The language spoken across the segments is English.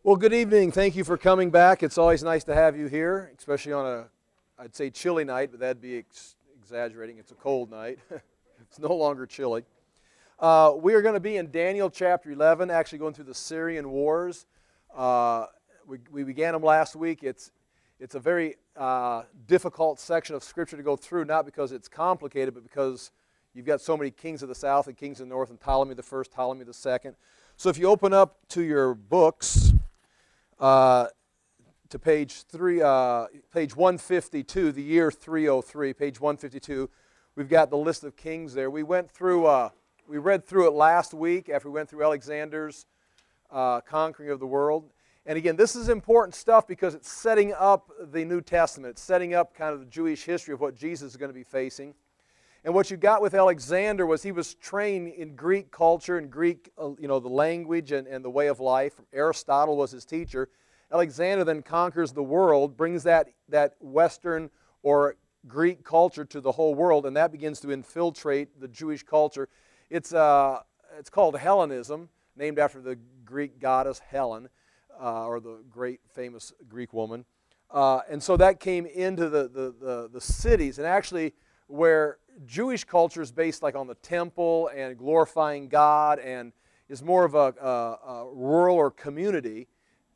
Well, good evening. Thank you for coming back. It's always nice to have you here, especially on I'd say chilly night, but that'd be exaggerating. It's a cold night. It's no longer chilly. We are going to be in Daniel chapter 11, actually going through the Syrian wars. We began them last week. It's a very difficult section of Scripture to go through, not because it's complicated, but because you've got so many kings of the south and kings of the north, and Ptolemy the first, Ptolemy the second. So if you open up to your books, to page 152, the year 303, page 152. We've got the list of kings there. We read through it last week after we went through Alexander's conquering of the world. And again, this is important stuff because it's setting up the New Testament. It's setting up kind of the Jewish history of what Jesus is going to be facing. And what you got with Alexander was he was trained in Greek culture and Greek, the language and the way of life. Aristotle was his teacher. Alexander then conquers the world, brings that Western or Greek culture to the whole world, and that begins to infiltrate the Jewish culture. It's called Hellenism, named after the Greek goddess Helen, or the great famous Greek woman. And so that came into the cities, and actually where Jewish culture is based like on the temple and glorifying God and is more of a rural or community.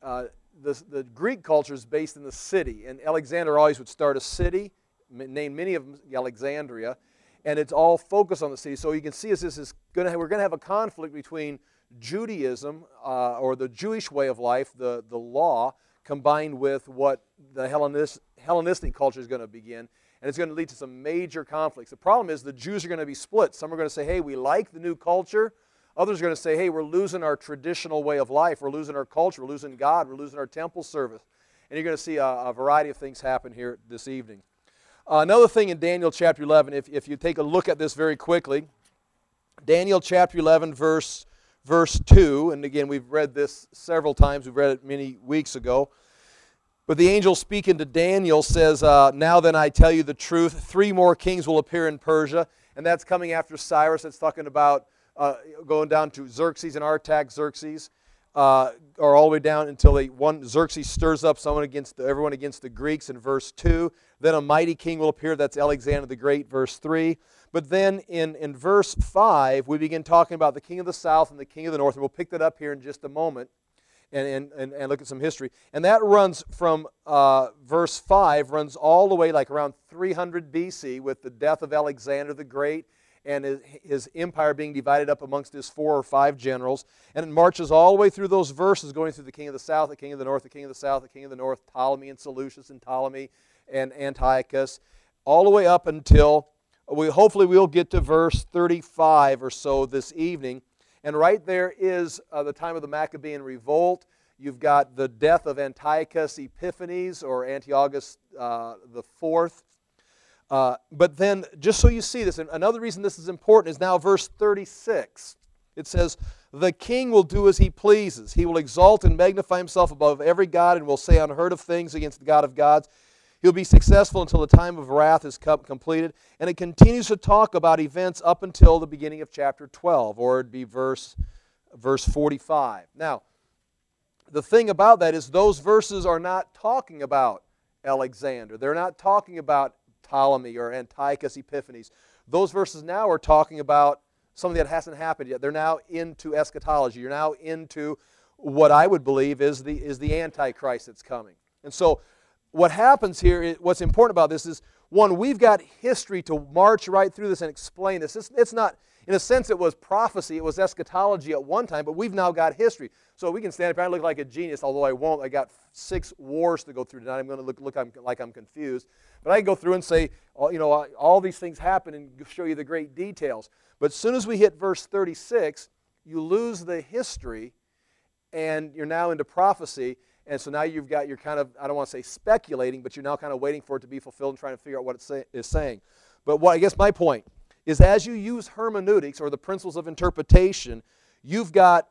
The Greek culture is based in the city, and Alexander always would start a city, name many of them Alexandria, and it's all focused on the city. So you can see we're going to have a conflict between Judaism or the Jewish way of life, the law, combined with what the Hellenistic culture is going to begin. And it's going to lead to some major conflicts. The problem is the Jews are going to be split. Some are going to say, hey, we like the new culture. Others are going to say, hey, we're losing our traditional way of life. We're losing our culture. We're losing God. We're losing our temple service. And you're going to see a variety of things happen here this evening. Another thing in Daniel chapter 11, if you take a look at this very quickly, Daniel chapter 11, verse 2, and again, we've read this several times. We've read it many weeks ago. But the angel speaking to Daniel says, now then I tell you the truth, 3 more kings will appear in Persia, and that's coming after Cyrus. It's talking about going down to Xerxes and Artaxerxes, or all the way down until Xerxes stirs up everyone against the Greeks in verse 2. Then a mighty king will appear, that's Alexander the Great, verse 3. But then in verse 5, we begin talking about the king of the south and the king of the north, and we'll pick that up here in just a moment. And look at some history. And that runs from verse 5, runs all the way like around 300 BC with the death of Alexander the Great and his empire being divided up amongst his 4 or 5 generals. And it marches all the way through those verses, going through the king of the south, the king of the north, the king of the south, the king of the north, Ptolemy and Seleucus and Ptolemy and Antiochus, all the way up until hopefully we'll get to verse 35 or so this evening. And right there is the time of the Maccabean revolt. You've got the death of Antiochus Epiphanes, or Antiochus the Fourth. But then, just so you see this, and another reason this is important is now verse 36. It says, the king will do as he pleases. He will exalt and magnify himself above every god and will say unheard of things against the God of gods. He'll be successful until the time of wrath is completed. And it continues to talk about events up until the beginning of chapter 12, or it'd be verse 45. Now, the thing about that is those verses are not talking about Alexander. They're not talking about Ptolemy or Antiochus Epiphanes. Those verses now are talking about something that hasn't happened yet. They're now into eschatology. You're now into what I would believe is the Antichrist that's coming. And so what happens here, what's important about this is, one, we've got history to march right through this and explain this. It's not, in a sense, it was prophecy, it was eschatology at one time, but we've now got history. So we can stand up here and look like a genius, although I won't. I got 6 wars to go through tonight. I'm going to look like I'm confused. But I can go through and say, all these things happen and show you the great details. But as soon as we hit verse 36, you lose the history, and you're now into prophecy. And so now you're kind of, I don't want to say speculating, but you're now kind of waiting for it to be fulfilled and trying to figure out what it is saying. But I guess my point is, as you use hermeneutics, or the principles of interpretation, you've got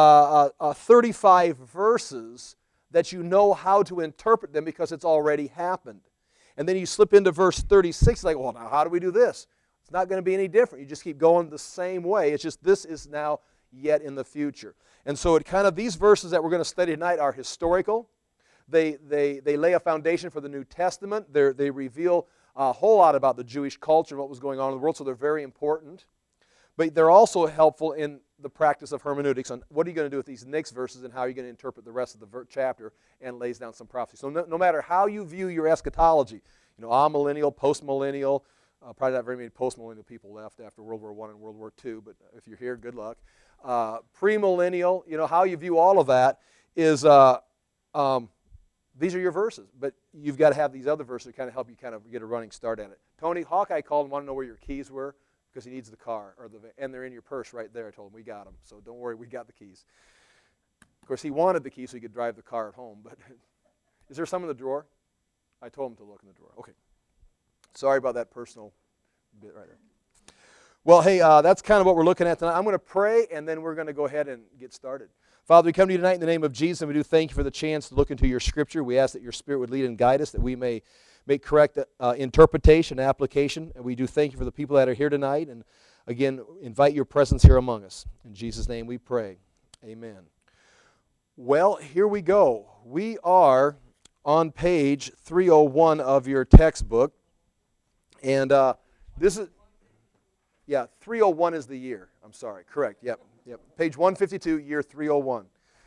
35 verses that you know how to interpret them because it's already happened. And then you slip into verse 36, like, well, now how do we do this? It's not going to be any different. You just keep going the same way. It's just this is now yet in the future. And so it kind of, these verses that we're going to study tonight are historical. They lay a foundation for the New Testament. They reveal a whole lot about the Jewish culture and what was going on in the world, so they're very important. But they're also helpful in the practice of hermeneutics on what are you going to do with these next verses and how are you going to interpret the rest of the chapter, and lays down some prophecy. So no matter how you view your eschatology, amillennial, postmillennial, probably not very many postmillennial people left after World War I and World War II, but if you're here, good luck. Premillennial, how you view all of that is, these are your verses, but you've got to have these other verses to kind of help you kind of get a running start at it. Tony, Hawkeye called and wanted to know where your keys were because he needs the car, and they're in your purse right there. I told him, we got them, so don't worry, we got the keys. Of course, he wanted the keys so he could drive the car at home, but is there some in the drawer? I told him to look in the drawer. Okay. Sorry about that personal bit right there. Well, hey, that's kind of what we're looking at tonight. I'm going to pray, and then we're going to go ahead and get started. Father, we come to you tonight in the name of Jesus, and we do thank you for the chance to look into your Scripture. We ask that your Spirit would lead and guide us, that we may make correct interpretation and application. And we do thank you for the people that are here tonight, and again, invite your presence here among us. In Jesus' name we pray. Amen. Well, here we go. We are on page 301 of your textbook, and this is... Yeah, 301 is the year. I'm sorry. Correct. Yep. Page 152, year 301.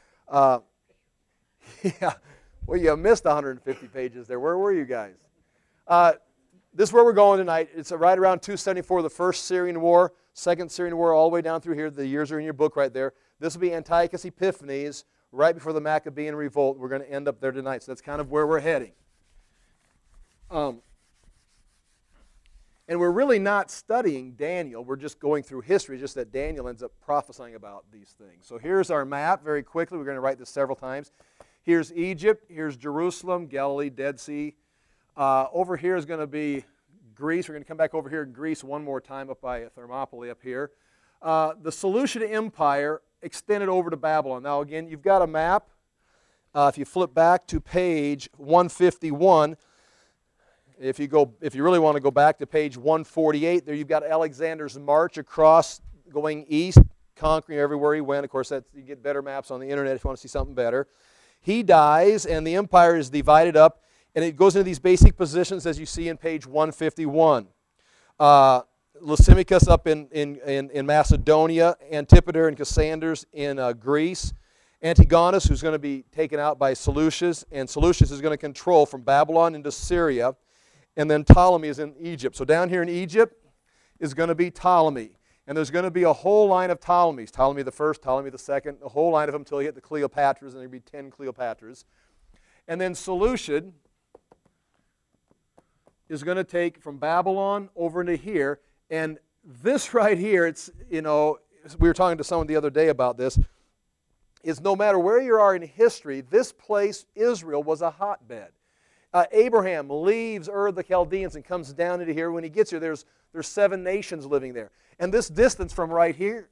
Yeah. Well, you missed 150 pages there. Where were you guys? This is where we're going tonight. It's right around 274, the First Syrian War, Second Syrian War, all the way down through here. The years are in your book right there. This will be Antiochus Epiphanes, right before the Maccabean Revolt. We're going to end up there tonight. So that's kind of where we're heading. And we're really not studying Daniel. We're just going through history, just that Daniel ends up prophesying about these things. So here's our map very quickly. We're going to write this several times. Here's Egypt. Here's Jerusalem, Galilee, Dead Sea. Over here is going to be Greece. We're going to come back over here in Greece one more time up by Thermopylae up here. The Seleucid Empire extended over to Babylon. Now again, you've got a map. If you flip back to page 151, if you really want to go back to page 148, there you've got Alexander's march across, going east, conquering everywhere he went. Of course, you get better maps on the internet if you want to see something better. He dies, and the empire is divided up, and it goes into these basic positions as you see in page 151. Lysimachus up in Macedonia, Antipater and Cassander in Greece, Antigonus, who's going to be taken out by Seleucus, and Seleucus is going to control from Babylon into Syria. And then Ptolemy is in Egypt. So down here in Egypt is going to be Ptolemy. And there's going to be a whole line of Ptolemies. Ptolemy the first, Ptolemy the second, a whole line of them until you hit the Cleopatras, and there'll be 10 Cleopatras. And then Seleucid is going to take from Babylon over into here. And this right here, it's, we were talking to someone the other day about this, is no matter where you are in history, this place, Israel, was a hotbed. Abraham leaves Ur of the Chaldeans and comes down into here. When he gets here, there's 7 nations living there. And this distance from right here,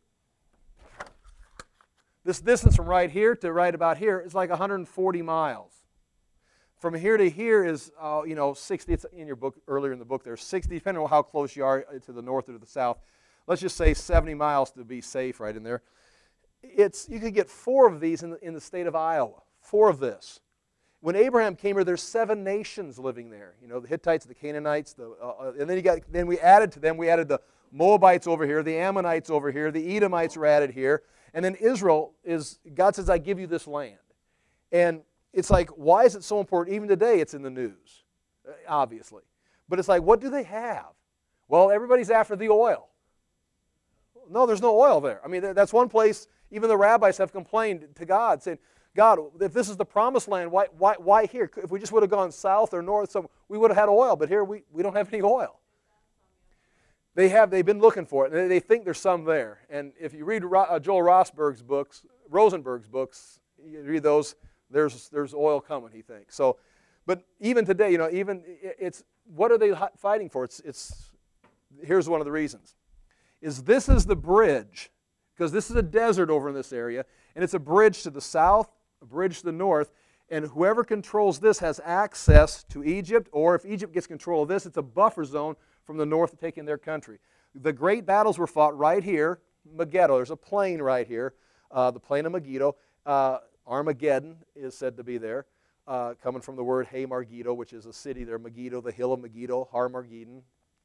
to right about here is like 140 miles. From here to here is, 60. It's in your book, earlier in the book, there's 60, depending on how close you are to the north or to the south. Let's just say 70 miles to be safe right in there. You could get 4 of these in the state of Iowa. 4 of this. When Abraham came here, there's 7 nations living there. The Hittites, the Canaanites, and then we added to them. We added the Moabites over here, the Ammonites over here, the Edomites were added here, and then Israel is. God says, "I give you this land," and it's like, why is it so important? Even today, it's in the news, obviously. But it's like, what do they have? Well, everybody's after the oil. No, there's no oil there. I mean, that's one place. Even the rabbis have complained to God, saying, God, if this is the promised land, why here? If we just would have gone south or north, so we would have had oil, but here we don't have any oil. They've been looking for it, and they think there's some there. And if you read Joel Rosenberg's books, you read those, there's oil coming, he thinks. So, but even today, what are they fighting for? Here's one of the reasons. This is the bridge, because this is a desert over in this area, and it's a bridge to the south, a bridge to the north, and whoever controls this has access to Egypt, or if Egypt gets control of this, it's a buffer zone from the north to take in their country. The great battles were fought right here Megiddo. There's a plain right here, the plain of Megiddo. Armageddon is said to be there, coming from the word Hay Margiddo, which is a city there, Megiddo, the hill of Megiddo, Armageddon.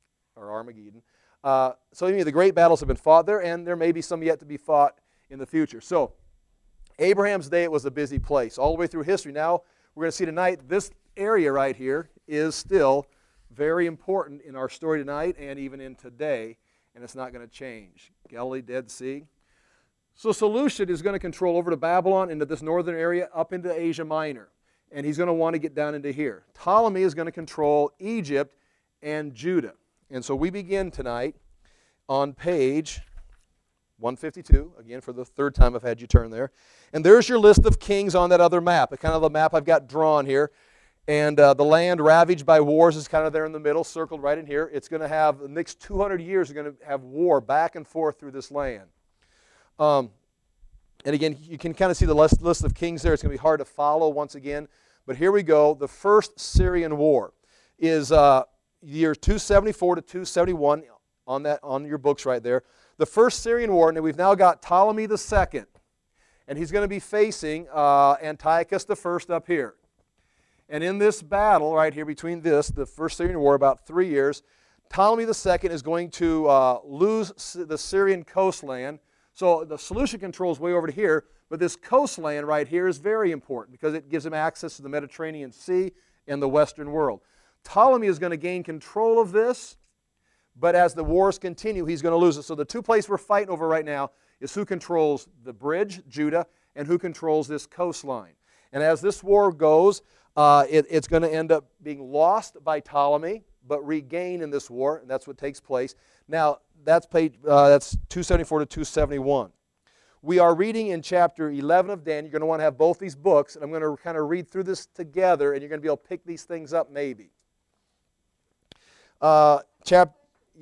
So anyway, the great battles have been fought there, and there may be some yet to be fought in the future. So Abraham's day, it was a busy place all the way through history. Now we're going to see tonight this area right here is still very important in our story tonight and even in today, and it's not going to change. Galilee, Dead Sea. So Seleucid is going to control over to Babylon, into this northern area, up into Asia Minor. And he's going to want to get down into here. Ptolemy is going to control Egypt and Judah. And so we begin tonight on page 152. Again, for the third time I've had you turn there. And there's your list of kings on that other map. Kind of the map I've got drawn here. And the land ravaged by wars is kind of there in the middle, circled right in here. It's going to have, the next 200 years, are going to have war back and forth through this land. And again, you can kind of see the list of kings there. It's going to be hard to follow once again. But here we go. The first Syrian war is years 274 to 271 on your books right there. The first Syrian war, and we've now got Ptolemy II. And he's going to be facing Antiochus I up here. And in this battle right here between the first Syrian war, about 3 years, Ptolemy II is going to lose the Syrian coastland. So the Seleucid control is way over to here, but this coastland right here is very important because it gives him access to the Mediterranean Sea and the Western world. Ptolemy is going to gain control of this, but as the wars continue, he's going to lose it. So the two places we're fighting over right now is who controls the bridge, Judah, and who controls this coastline. And as this war goes, it's going to end up being lost by Ptolemy, but regained in this war, and that's what takes place. Now, that's 274 to 271. We are reading in chapter 11 of Daniel. You're going to want to have both these books, and I'm going to kind of read through this together, and you're going to be able to pick these things up maybe. Yes? Is this,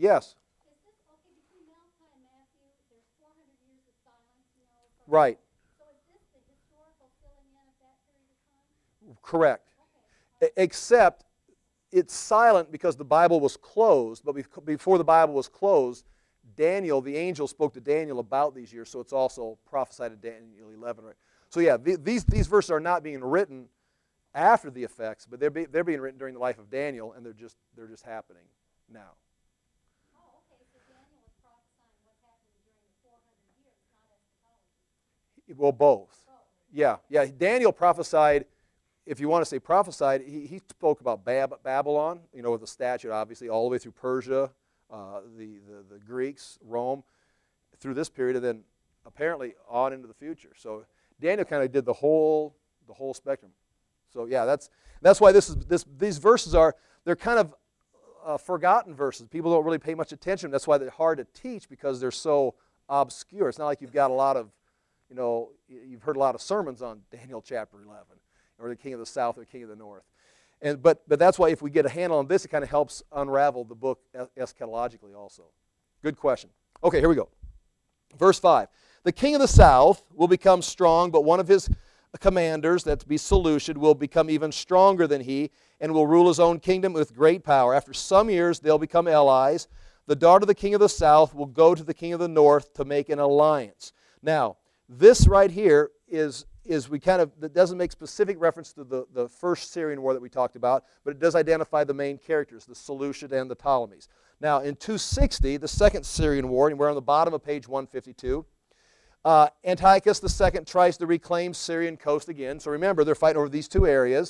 okay, between Malachi and Matthew, there's 400 years of silence, you know? Right. So is this the historical filling in of that period of time? Correct. Okay. Except it's silent because the Bible was closed, but before the Bible was closed, Daniel, the angel, spoke to Daniel about these years, so it's also prophesied in Daniel 11. Right? So yeah, these verses are not being written after the effects, but they're being written during the life of Daniel, and they're just happening now. Oh, okay, so Daniel was prophesying what happened during the 400 years, not eschatology. Well, both. Yeah. Daniel prophesied. If you want to say prophesied, he spoke about Babylon, with the statute, obviously, all the way through Persia, the Greeks, Rome, through this period, and then apparently on into the future. So Daniel kind of did the whole spectrum. So yeah, that's why these verses they're kind of forgotten verses. People don't really pay much attention. That's why they're hard to teach because they're so obscure. It's not like you've got a lot of, you've heard a lot of sermons on Daniel chapter 11. Or the king of the south or the king of the north. But that's why if we get a handle on this, it kind of helps unravel the book eschatologically also. Good question. Okay, here we go. Verse 5. The king of the south will become strong, but one of his commanders, that to be Seleucid, will become even stronger than he and will rule his own kingdom with great power. After some years, they'll become allies. The daughter of the king of the south will go to the king of the north to make an alliance. Now, this right here is that doesn't make specific reference to the first Syrian war that we talked about, but it does identify the main characters, the Seleucid and the Ptolemies. Now, in 260, the second Syrian war, and we're on the bottom of page 152, Antiochus II tries to reclaim Syrian coast again. So remember, they're fighting over these two areas.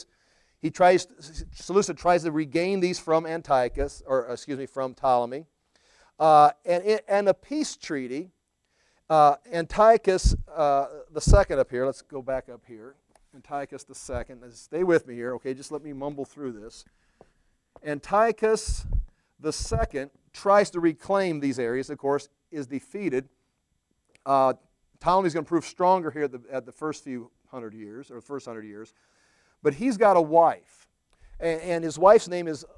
Seleucid tries to regain these from from Ptolemy. And a peace treaty. Antiochus II up here, let's go back up here. Antiochus II, stay with me here, okay, just let me mumble through this. Antiochus II tries to reclaim these areas, of course, is defeated. Ptolemy's going to prove stronger here at the first few hundred years, or the first 100 years. But he's got a wife, and his wife's name is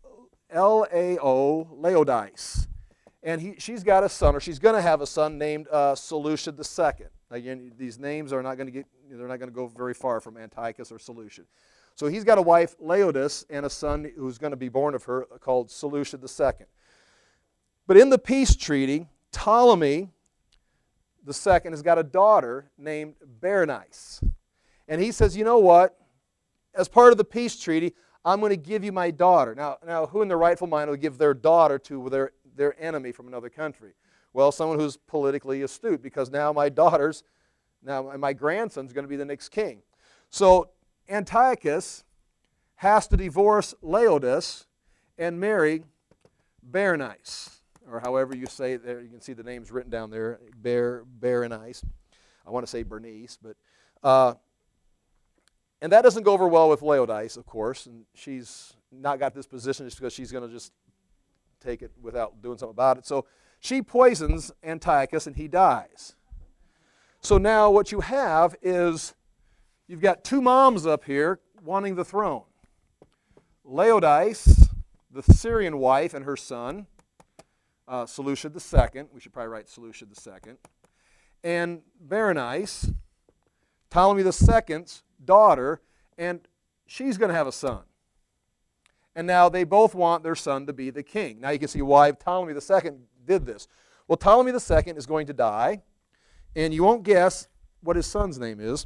Laodice. And she's got a son, or she's going to have a son named Seleucid II. Again, these names are not going to go very far from Antiochus or Seleucid. So he's got a wife, Laodice, and a son who's going to be born of her called Seleucid II. But in the peace treaty, Ptolemy II has got a daughter named Berenice. And he says, you know what? As part of the peace treaty, I'm going to give you my daughter. Now, who in their rightful mind would give their daughter to their enemy from another country? Well, someone who's politically astute, because now my grandson's going to be the next king. So Antiochus has to divorce Laodice and marry Berenice, or however you say it there. You can see the names written down there, Berenice. I want to say Bernice, but and that doesn't go over well with Laodice, of course, and she's not got this position just because she's going to just take it without doing something about it. So she poisons Antiochus, and he dies. So now what you have is you've got two moms up here wanting the throne. Laodice, the Syrian wife, and her son, Seleucid II. We should probably write Seleucid II. And Berenice, Ptolemy II's daughter, and she's going to have a son. And now they both want their son to be the king. Now you can see why Ptolemy II did this. Well, Ptolemy II is going to die, and you won't guess what his son's name is.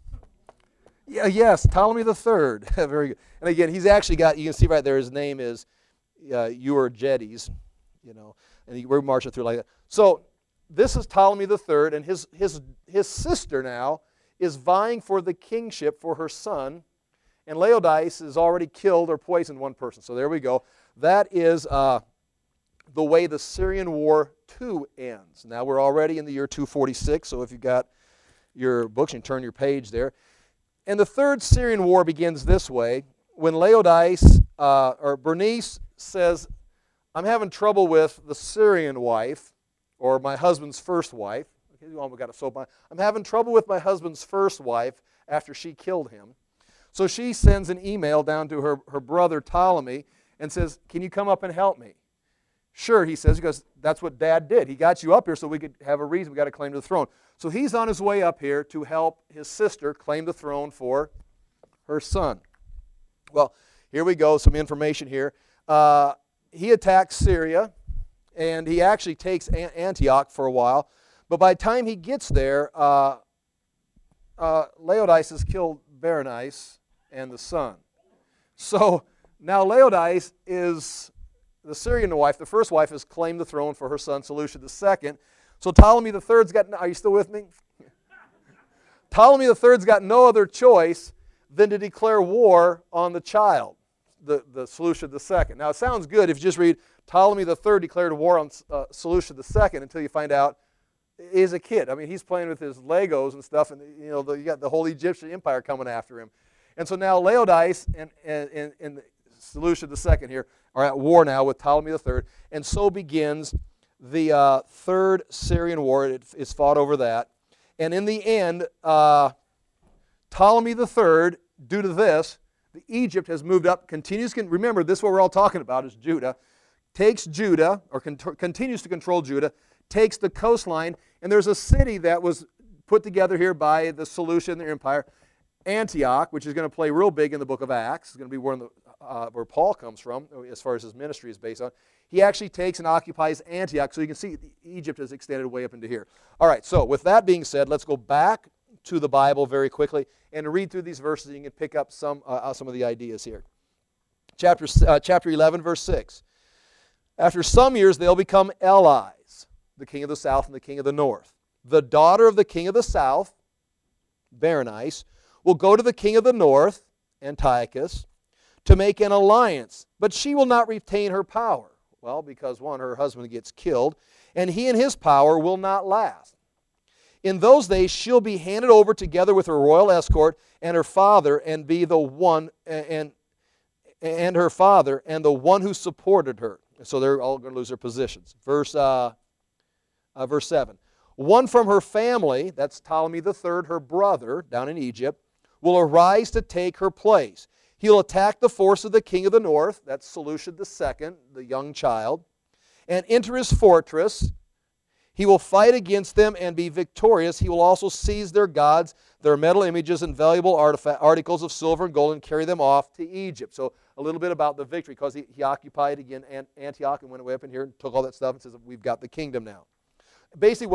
Yeah, yes, Ptolemy III. Very good. And again, he's actually got, you can see right there, his name is Euergetes, and we're marching through like that. So this is Ptolemy III, and his sister now is vying for the kingship for her son, and Laodice has already killed or poisoned one person. So there we go. That is the way the Syrian War II ends. Now we're already in the year 246, so if you've got your books, you can turn your page there. And the Third Syrian War begins this way, when Laodice, or Bernice says, I'm having trouble with the Syrian wife, or my husband's first wife. Okay, we got a soap on. I'm having trouble with my husband's first wife after she killed him. So she sends an email down to her brother Ptolemy and says, can you come up and help me? Sure, he says, because that's what Dad did. He got you up here so we could have a reason. We got to claim the throne. So he's on his way up here to help his sister claim the throne for her son. Well, here we go, some information here. He attacks Syria, and he actually takes Antioch for a while. But by the time he gets there, Laodice has killed Berenice and the son. So now Laodice is the Syrian wife. The first wife has claimed the throne for her son Seleucid II. So Ptolemy III's got, are you still with me? Ptolemy III's got no other choice than to declare war on the child, the Seleucid II. Now it sounds good if you just read Ptolemy III declared war on Seleucid II until you find out he's a kid. I mean, he's playing with his Legos and stuff, and you got the whole Egyptian empire coming after him. And so now Laodice and Seleucid II here are at war now with Ptolemy III, and so begins the Third Syrian War. It is fought over that. And in the end, Ptolemy III, due to this, Egypt has moved up, remember, this is what we're all talking about is Judah, takes Judah, or continues to control Judah, takes the coastline, and there's a city that was put together here by the Seleucid Empire, Antioch, which is going to play real big in the book of Acts. It's going to be where Paul comes from, as far as his ministry is based on. He actually takes and occupies Antioch, so you can see Egypt has extended way up into here. All right, so with that being said, let's go back to the Bible very quickly and read through these verses, and you can pick up some of the ideas here. Chapter 11, verse 6. After some years, they'll become allies, the king of the south and the king of the north. The daughter of the king of the south, Berenice, will go to the king of the north, Antiochus, to make an alliance, but she will not retain her power. Well, because one, her husband gets killed, and he and his power will not last. In those days, she'll be handed over together with her royal escort and her father, and be the one and her father and the one who supported her. So they're all going to lose their positions. Verse 7. One from her family, that's Ptolemy III, her brother, down in Egypt, will arise to take her place. He'll attack the force of the king of the north, that's Seleucid II, the young child, and enter his fortress. He will fight against them and be victorious. He will also seize their gods, their metal images, and valuable articles of silver and gold, and carry them off to Egypt. So a little bit about the victory, because he occupied again Antioch and went away up in here and took all that stuff and says, we've got the kingdom now. Basically what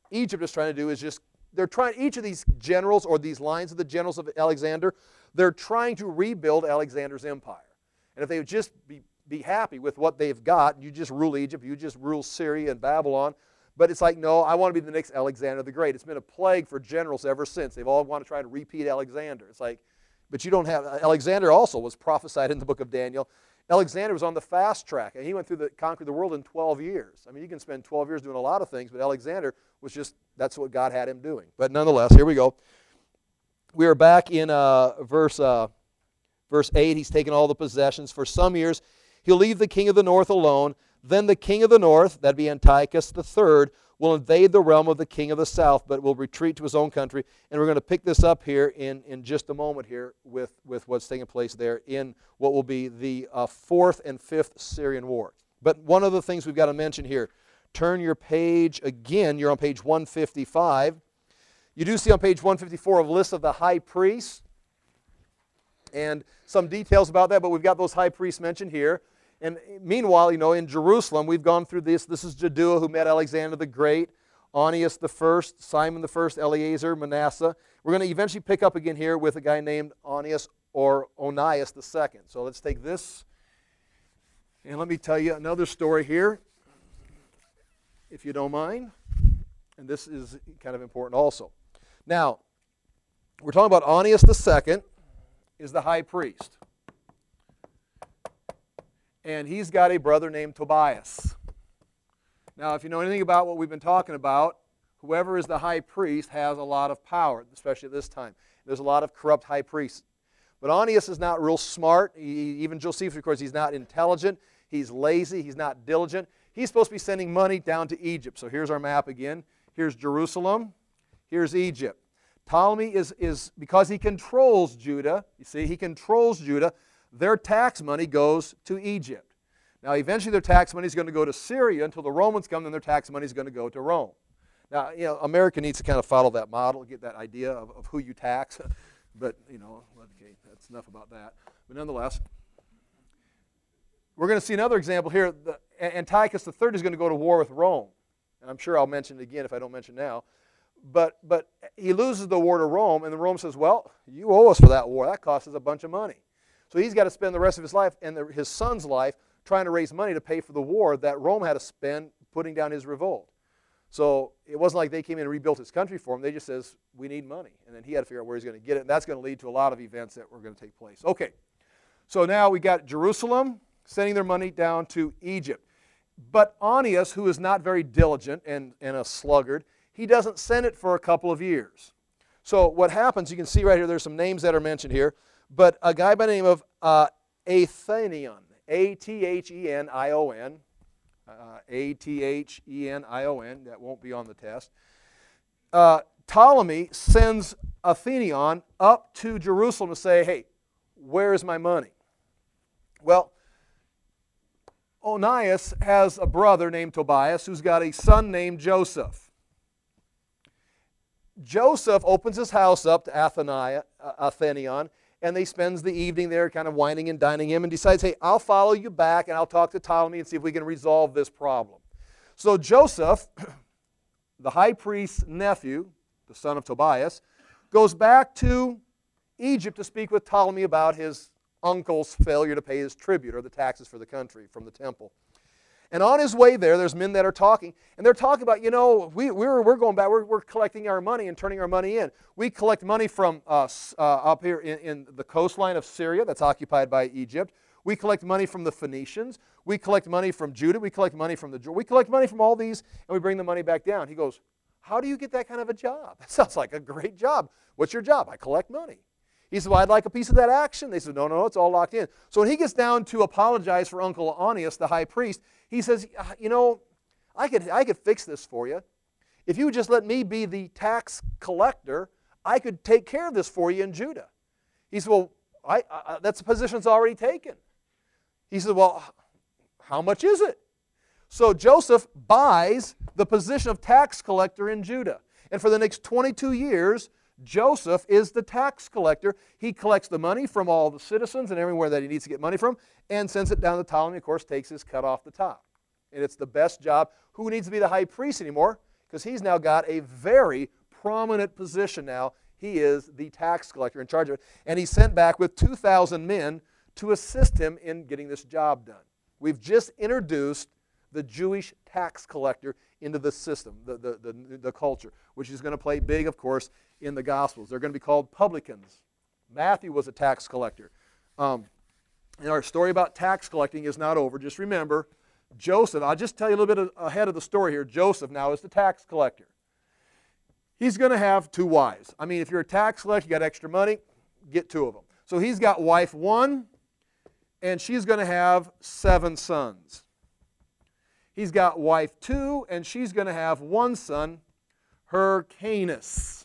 Egypt is trying to do is just, each of these generals or these lines of the generals of Alexander, they're trying to rebuild Alexander's empire. And if they would just be happy with what they've got, you just rule Egypt, you just rule Syria and Babylon. But it's like, no, I want to be the next Alexander the Great. It's been a plague for generals ever since. They've all want to try to repeat Alexander. It's like, but you don't have, Alexander also was prophesied in the book of Daniel. Alexander was on the fast track, and he went through conquered the world in 12 years. I mean, you can spend 12 years doing a lot of things, but Alexander was just, that's what God had him doing. But nonetheless, here we go. We are back in verse 8. He's taken all the possessions. For some years, he'll leave the king of the north alone. Then the king of the north, that'd be Antiochus III, will invade the realm of the king of the south, but will retreat to his own country. And we're going to pick this up here in just a moment here with what's taking place there in what will be the 4th and 5th Syrian war. But one of the things we've got to mention here, turn your page again. You're on page 155. You do see on page 154 a list of the high priests and some details about that, but we've got those high priests mentioned here. And meanwhile, you know, in Jerusalem, we've gone through this. This is Jaddua, who met Alexander the Great, Onias the First, Simon the First, Eleazar, Manasseh. We're going to eventually pick up again here with a guy named Onias or Onias the Second. So let's take this, and let me tell you another story here, if you don't mind. And this is kind of important also. Now, we're talking about Onias the Second is the high priest. And he's got a brother named Tobias. Now, if you know anything about what we've been talking about, whoever is the high priest has a lot of power, especially at this time. There's a lot of corrupt high priests. But Onias is not real smart. Even Josephus records he's not intelligent. He's lazy. He's not diligent. He's supposed to be sending money down to Egypt. So here's our map again. Here's Jerusalem. Here's Egypt. Ptolemy is because he controls Judah. You see, he controls Judah. Their tax money goes to Egypt. Now, eventually their tax money is going to go to Syria until the Romans come, then their tax money is going to go to Rome. Now, you know, America needs to kind of follow that model, get that idea of who you tax. But, you know, okay, that's enough about that. But nonetheless, we're going to see another example here. Antiochus III is going to go to war with Rome. And I'm sure I'll mention it again if I don't mention it now. But he loses the war to Rome, and the Rome says, well, you owe us for that war. That cost us a bunch of money. So he's got to spend the rest of his life and his son's life trying to raise money to pay for the war that Rome had to spend putting down his revolt. So it wasn't like they came in and rebuilt his country for him. They just says, we need money. And then he had to figure out where he's going to get it. And that's going to lead to a lot of events that were going to take place. Okay, so now we got Jerusalem sending their money down to Egypt. But Onias, who is not very diligent and a sluggard, he doesn't send it for a couple of years. So what happens, you can see right here, there's some names that are mentioned here. But a guy by the name of Athenion, A-T-H-E-N-I-O-N, A-T-H-E-N-I-O-N, that won't be on the test. Ptolemy sends Athenion up to Jerusalem to say, hey, where is my money? Well, Onias has a brother named Tobias who's got a son named Joseph. Joseph opens his house up to Athenion, and they spends the evening there kind of whining and dining him and decides, hey, I'll follow you back and I'll talk to Ptolemy and see if we can resolve this problem. So Joseph, the high priest's nephew, the son of Tobias, goes back to Egypt to speak with Ptolemy about his uncle's failure to pay his tribute or the taxes for the country from the temple. And on his way there, there's men that are talking, and they're talking about, you know, we're going back, we're collecting our money and turning our money in. We collect money from up here in the coastline of Syria that's occupied by Egypt. We collect money from the Phoenicians. We collect money from Judah. We collect money from we collect money from all these, and we bring the money back down. He goes, how do you get that kind of a job? That sounds like a great job. What's your job? I collect money. He said, well, I'd like a piece of that action. They said, no, it's all locked in. So when he gets down to apologize for Uncle Onias, the high priest, he says, you know, I could fix this for you. If you would just let me be the tax collector, I could take care of this for you in Judah. He said, well, that's a position that's already taken. He said, well, how much is it? So Joseph buys the position of tax collector in Judah. And for the next 22 years, Joseph is the tax collector. He collects the money from all the citizens and everywhere that he needs to get money from and sends it down to Ptolemy, of course, takes his cut off the top. And it's the best job. Who needs to be the high priest anymore? because he's now got a very prominent position now. He is the tax collector in charge of it. And he's sent back with 2,000 men to assist him in getting this job done. We've just introduced the Jewish tax collector into the system, the culture, which is going to play big, of course, in the Gospels. They're going to be called publicans. Matthew was a tax collector. And our story about tax collecting is not over. Just remember, Joseph, I'll just tell you a little bit ahead of the story here. Joseph now is the tax collector. He's going to have 2 wives. I mean, if you're a tax collector, you got extra money, get 2 of them. So he's got wife 1, and she's going to have 7 sons. He's got wife 2, and she's going to have 1 son, Hyrcanus.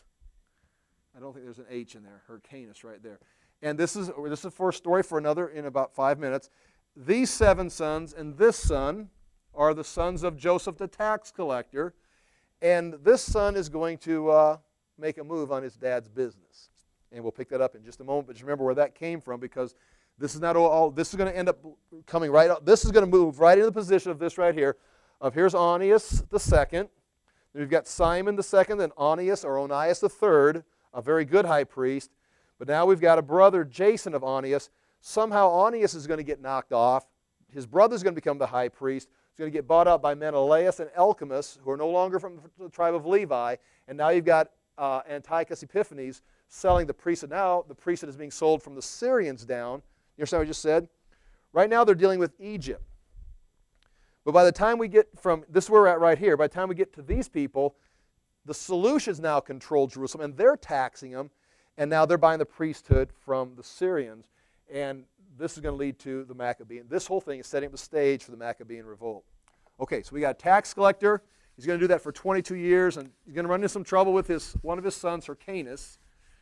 I don't think there's an H in there. Hyrcanus right there. And this is for a story for another in about 5 minutes. These 7 sons and this son are the sons of Joseph the tax collector. And this son is going to make a move on his dad's business. And we'll pick that up in just a moment. But just remember where that came from, because this is not all. This is going to end up coming right out. This is going to move right into the position of this right here. Here's Onias the second. Then we've got Simon the second, then Onias or Onias the third, a very good high priest. But now we've got a brother, Jason of Onias. Somehow Onias is going to get knocked off. His brother's going to become the high priest. He's going to get bought out by Menelaus and Elchmus, who are no longer from the tribe of Levi. And now you've got Antiochus Epiphanes selling the priesthood. Now the priesthood is being sold from the Syrians down. You understand what I just said? Right now they're dealing with Egypt. But by the time we get from, this is where we're at right here, by the time we get to these people, the Seleucids now control Jerusalem, and they're taxing them, and now they're buying the priesthood from the Syrians. And this is going to lead to the Maccabean. This whole thing is setting up the stage for the Maccabean revolt. Okay, so we got a tax collector. He's going to do that for 22 years, and he's going to run into some trouble with one of his sons, Hyrcanus,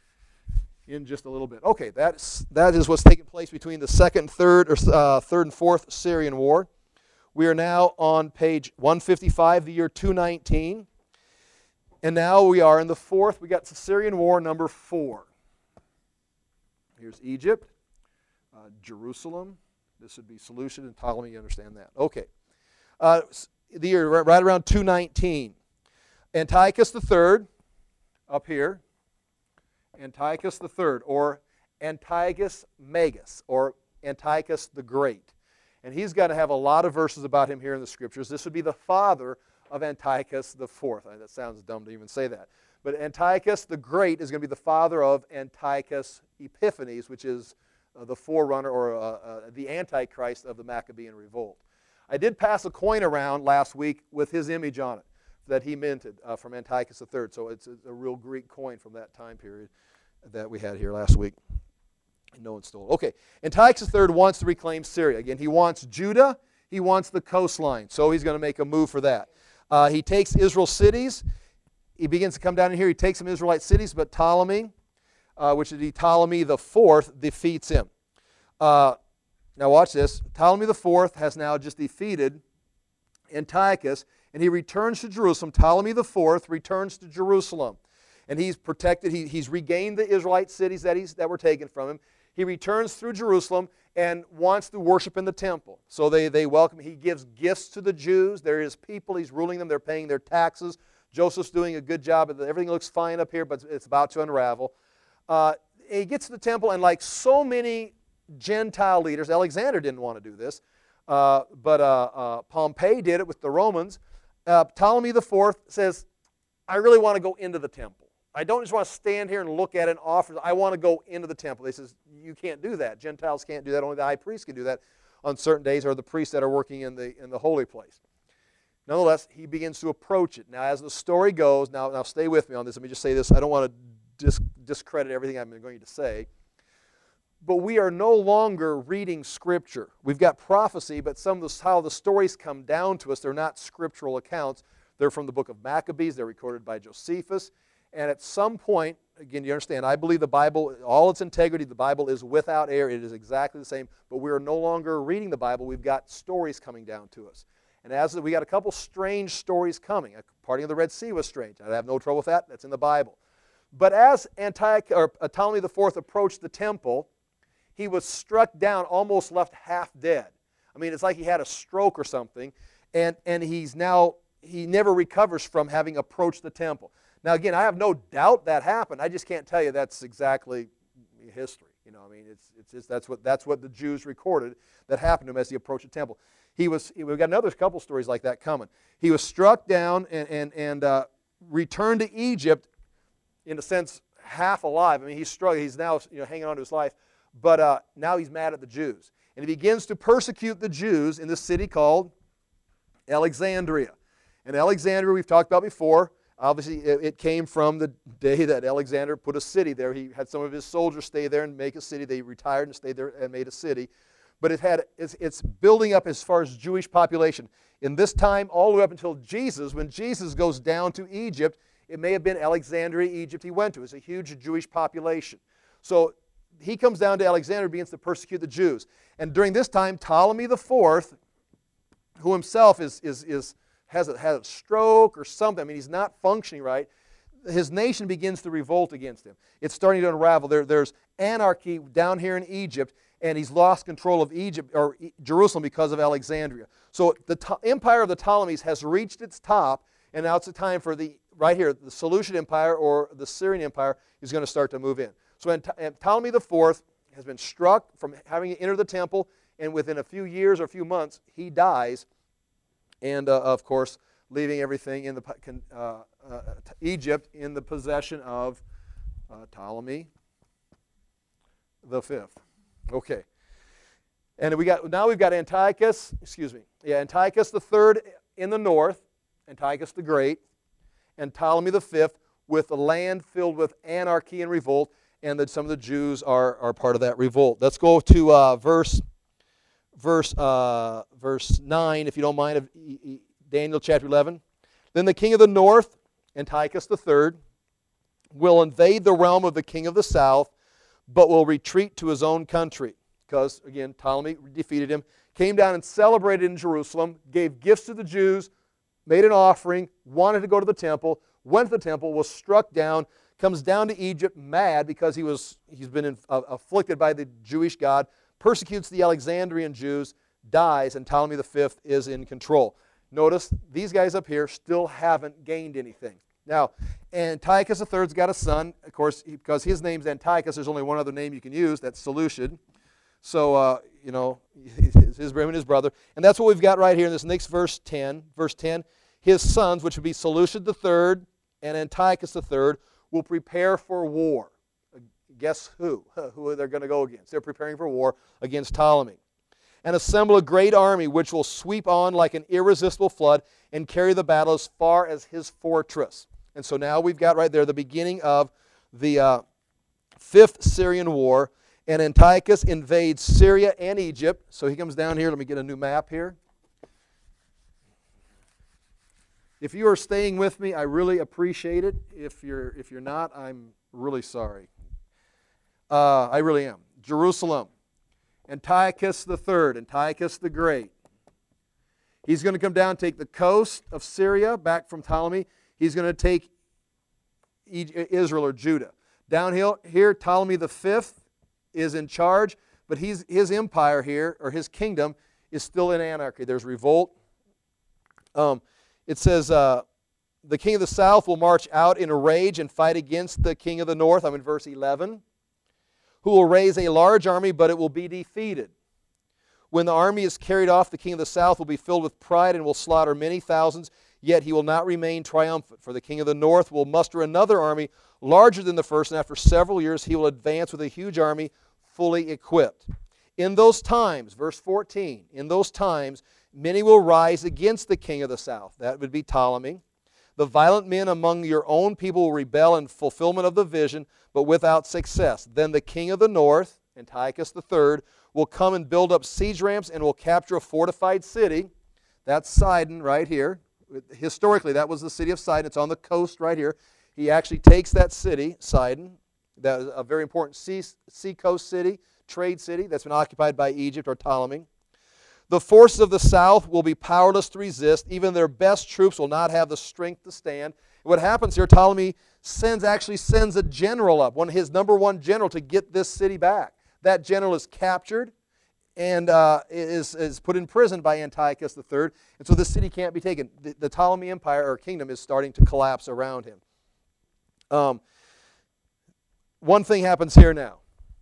in just a little bit. Okay, that is what's taking place between the third and fourth Syrian War. We are now on page 155, the year 219. And now we are in the fourth. We got the Syrian War number 4. Here's Egypt, Jerusalem. This would be Seleucid and Ptolemy. You understand that. Okay. The year right around 219. Antiochus III, up here. Antiochus III, or Antiochus Magus, or Antiochus the Great. And he's going to have a lot of verses about him here in the Scriptures. This would be the father of Antiochus IV. That sounds dumb to even say that. But Antiochus the Great is going to be the father of Antiochus Epiphanes, which is the forerunner or the Antichrist of the Maccabean revolt. I did pass a coin around last week with his image on it that he minted from Antiochus III. So it's a real Greek coin from that time period that we had here last week. No one stole it. Okay, Antiochus III wants to reclaim Syria. Again, he wants Judah. He wants the coastline. So he's going to make a move for that. He takes Israel's cities. He begins to come down in here. He takes some Israelite cities, but Ptolemy, which is Ptolemy IV, defeats him. Now watch this. Ptolemy IV has now just defeated Antiochus, and he returns to Jerusalem. Ptolemy IV returns to Jerusalem, and he's protected. He's regained the Israelite cities that were taken from him. He returns through Jerusalem and wants to worship in the temple. So they welcome him. He gives gifts to the Jews. They're his people. He's ruling them. They're paying their taxes. Joseph's doing a good job. Everything looks fine up here, but it's about to unravel. He gets to the temple, and like so many Gentile leaders, Alexander didn't want to do this, but Pompey did it with the Romans. Ptolemy IV says, I really want to go into the temple. I don't just want to stand here and look at it and offer. I want to go into the temple. He says, you can't do that. Gentiles can't do that. Only the high priest can do that on certain days, or the priests that are working in the holy place. Nonetheless, he begins to approach it. Now, as the story goes, now stay with me on this. Let me just say this. I don't want to discredit everything I'm going to say. But we are no longer reading Scripture. We've got prophecy, but how the stories come down to us, they're not scriptural accounts. They're from the book of Maccabees. They're recorded by Josephus. And at some point, again, you understand, I believe the Bible, all its integrity, the Bible is without error. It is exactly the same. But we are no longer reading the Bible. We've got stories coming down to us. And as we got a couple strange stories coming. Parting of the Red Sea was strange. I have no trouble with that. That's in the Bible. But as Ptolemy IV approached the temple, he was struck down, almost left half dead. I mean, it's like he had a stroke or something. And he's now he never recovers from having approached the temple. Now again, I have no doubt that happened. I just can't tell you that's exactly history. You know, I mean, that's what the Jews recorded that happened to him as he approached the temple. We've got another couple stories like that coming. He was struck down and returned to Egypt, in a sense, half alive. I mean, he's now hanging on to his life, but now he's mad at the Jews. And he begins to persecute the Jews in this city called Alexandria. And Alexandria, we've talked about before. Obviously, it came from the day that Alexander put a city there. He had some of his soldiers stay there and make a city. They retired and stayed there and made a city. But it's building up as far as Jewish population. In this time, all the way up until Jesus, when Jesus goes down to Egypt, it may have been Alexandria, Egypt he went to. It's a huge Jewish population. So he comes down to Alexandria and begins to persecute the Jews. And during this time, Ptolemy IV, who himself has a stroke or something, I mean, he's not functioning right, his nation begins to revolt against him. It's starting to unravel. There's anarchy down here in Egypt, and he's lost control of Egypt or Jerusalem because of Alexandria. So the empire of the Ptolemies has reached its top, and now it's the time for right here, the Seleucid Empire or the Syrian Empire is going to start to move in. So Ptolemy IV has been struck from having entered the temple, and within a few years or a few months, he dies, and of course, leaving everything in Egypt in the possession of Ptolemy V. Okay. And now we've got Antiochus III in the north, Antiochus the Great, and Ptolemy V with the land filled with anarchy and revolt, and that some of the Jews are part of that revolt. Let's go to verse 9, if you don't mind, of Daniel chapter 11. Then the king of the north, Antiochus III, will invade the realm of the king of the south, but will retreat to his own country. Because, again, Ptolemy defeated him, came down and celebrated in Jerusalem, gave gifts to the Jews, made an offering, wanted to go to the temple, went to the temple, was struck down, comes down to Egypt mad because he's been afflicted by the Jewish God, persecutes the Alexandrian Jews, dies, and Ptolemy V is in control. Notice these guys up here still haven't gained anything. Now, Antiochus III's got a son. Of course, because his name's Antiochus, there's only one other name you can use. That's Seleucid. So, his brother. And that's what we've got right here in this next verse 10. Verse 10, his sons, which would be Seleucid III and Antiochus III, will prepare for war. Guess who? Who they're going to go against? They're preparing for war against Ptolemy. And assemble a great army which will sweep on like an irresistible flood and carry the battle as far as his fortress. And so now we've got right there the beginning of the Fifth Syrian War. And Antiochus invades Syria and Egypt. So he comes down here. Let me get a new map here. If you are staying with me, I really appreciate it. If you're not, I'm really sorry. I really am. Jerusalem. Antiochus III, Antiochus the Great. He's going to come down and take the coast of Syria back from Ptolemy. He's going to take Israel or Judah. Downhill here, Ptolemy V is in charge, but his empire here, or his kingdom, is still in anarchy. There's revolt. It says, the king of the south will march out in a rage and fight against the king of the north. I'm in verse 11. Who will raise a large army, but it will be defeated. When the army is carried off, the king of the south will be filled with pride and will slaughter many thousands, yet he will not remain triumphant. For the king of the north will muster another army larger than the first, and after several years he will advance with a huge army fully equipped. In those times, verse 14, in those times many will rise against the king of the south. That would be Ptolemy. The violent men among your own people will rebel in fulfillment of the vision, but without success. Then the king of the north, Antiochus III, will come and build up siege ramps and will capture a fortified city. That's Sidon right here. Historically, that was the city of Sidon. It's on the coast right here. He actually takes that city, Sidon, that is a very important seacoast city, trade city that's been occupied by Egypt or Ptolemy. The forces of the south will be powerless to resist. Even their best troops will not have the strength to stand. What happens here, Ptolemy actually sends a general up, his number one general, to get this city back. That general is captured, is put in prison by Antiochus III, and so the city can't be taken. The Ptolemy Empire or kingdom is starting to collapse around him. One thing happens here now.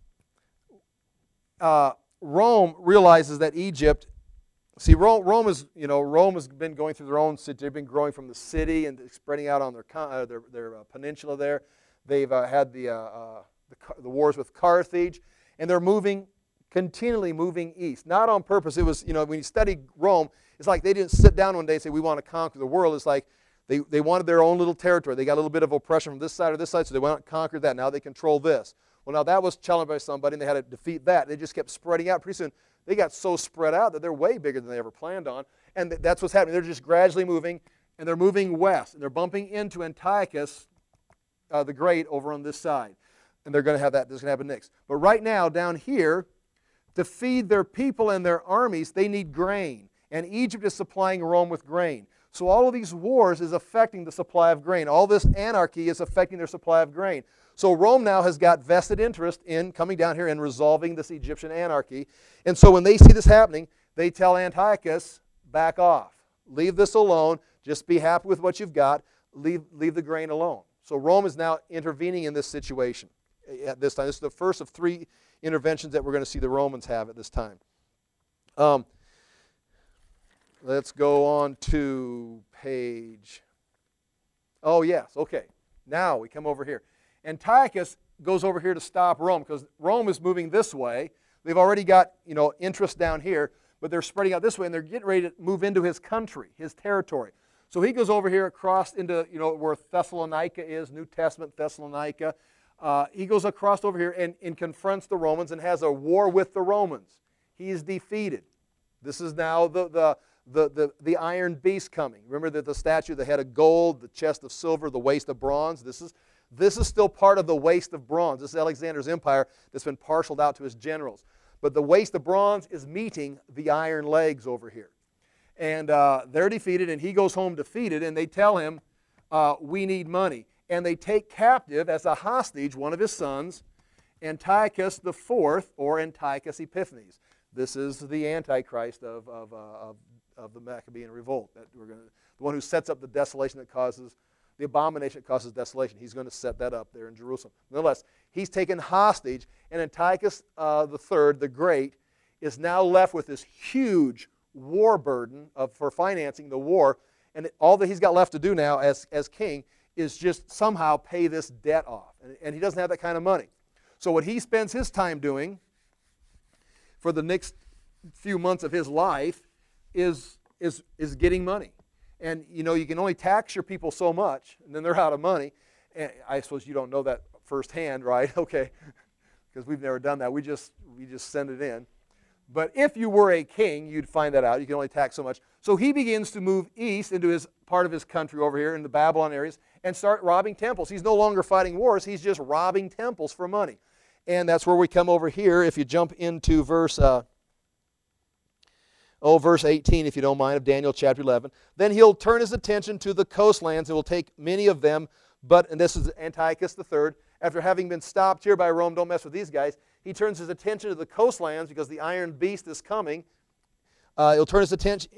Rome realizes that Egypt. See, Rome has been going through their own city. They've been growing from the city and spreading out on their peninsula there. They've had the wars with Carthage, and they're continually moving east. Not on purpose. It was, when you study Rome, it's like they didn't sit down one day and say, we want to conquer the world. It's like they wanted their own little territory. They got a little bit of oppression from this side or this side, so they went out and conquered that. Now they control this. Well, now that was challenged by somebody, and they had to defeat that. They just kept spreading out. Pretty soon, they got so spread out that they're way bigger than they ever planned on. And that's what's happening. They're just gradually moving, and they're moving west. And they're bumping into Antiochus the Great over on this side. And they're going to have that. This is going to happen next. But right now, down here, to feed their people and their armies, they need grain. And Egypt is supplying Rome with grain. So all of these wars is affecting the supply of grain. All this anarchy is affecting their supply of grain. So Rome now has got vested interest in coming down here and resolving this Egyptian anarchy. And so when they see this happening, they tell Antiochus, back off. Leave this alone. Just be happy with what you've got. Leave the grain alone. So Rome is now intervening in this situation at this time. This is the first of 3 interventions that we're going to see the Romans have at this time. Let's go on to page. Oh, yes. Okay. Now we come over here. Antiochus goes over here to stop Rome because Rome is moving this way. They've already got, interest down here, but they're spreading out this way, and they're getting ready to move into his country, his territory. So he goes over here across into, where Thessalonica is, New Testament Thessalonica. He goes across over here and confronts the Romans and has a war with the Romans. He is defeated. This is now the iron beast coming. Remember that the statue, the head of gold, the chest of silver, the waist of bronze. This is still part of the waist of bronze. This is Alexander's empire that's been parceled out to his generals. But the waist of bronze is meeting the iron legs over here. And they're defeated, and he goes home defeated, and they tell him, we need money. And they take captive as a hostage one of his sons, Antiochus IV, or Antiochus Epiphanes. This is the Antichrist of the Maccabean revolt. The one who sets up the desolation that causes, the abomination that causes desolation. He's going to set that up there in Jerusalem. Nonetheless, he's taken hostage, and Antiochus III, the Great, is now left with this huge war burden for financing the war. And all that he's got left to do now as king is just somehow pay this debt off. And he doesn't have that kind of money. So what he spends his time doing for the next few months of his life is getting money. And, you can only tax your people so much, and then they're out of money. And I suppose you don't know that firsthand, right? Okay, because we've never done that. We just send it in. But if you were a king, you'd find that out. You can only tax so much. So he begins to move east into his part of his country over here in the Babylon areas and start robbing temples. He's no longer fighting wars. He's just robbing temples for money. And that's where we come over here. If you jump into verse 18, if you don't mind, of Daniel chapter 11. Then he'll turn his attention to the coastlands and will take many of them. And this is Antiochus III. After having been stopped here by Rome, don't mess with these guys, he turns his attention to the coastlands because the iron beast is coming. He'll turn his attention,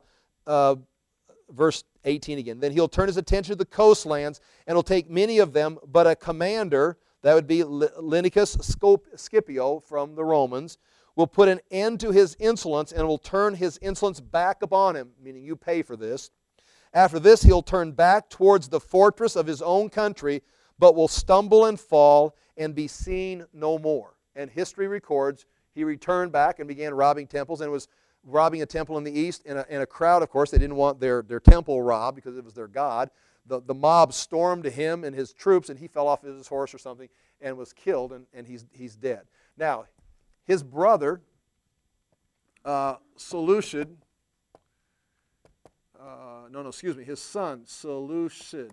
verse 18 again. Then he'll turn his attention to the coastlands and will take many of them, but a commander, that would be Lenicus Scipio from the Romans, will put an end to his insolence and will turn his insolence back upon him, meaning you pay for this. After this, he'll turn back towards the fortress of his own country, but will stumble and fall and be seen no more. And history records he returned back and began robbing temples and was robbing a temple in the east. And a crowd, of course, they didn't want their temple robbed because it was their god. The mob stormed to him and his troops, and he fell off his horse or something and was killed, and he's dead. Now, his brother, Seleucid, his son, Seleucid,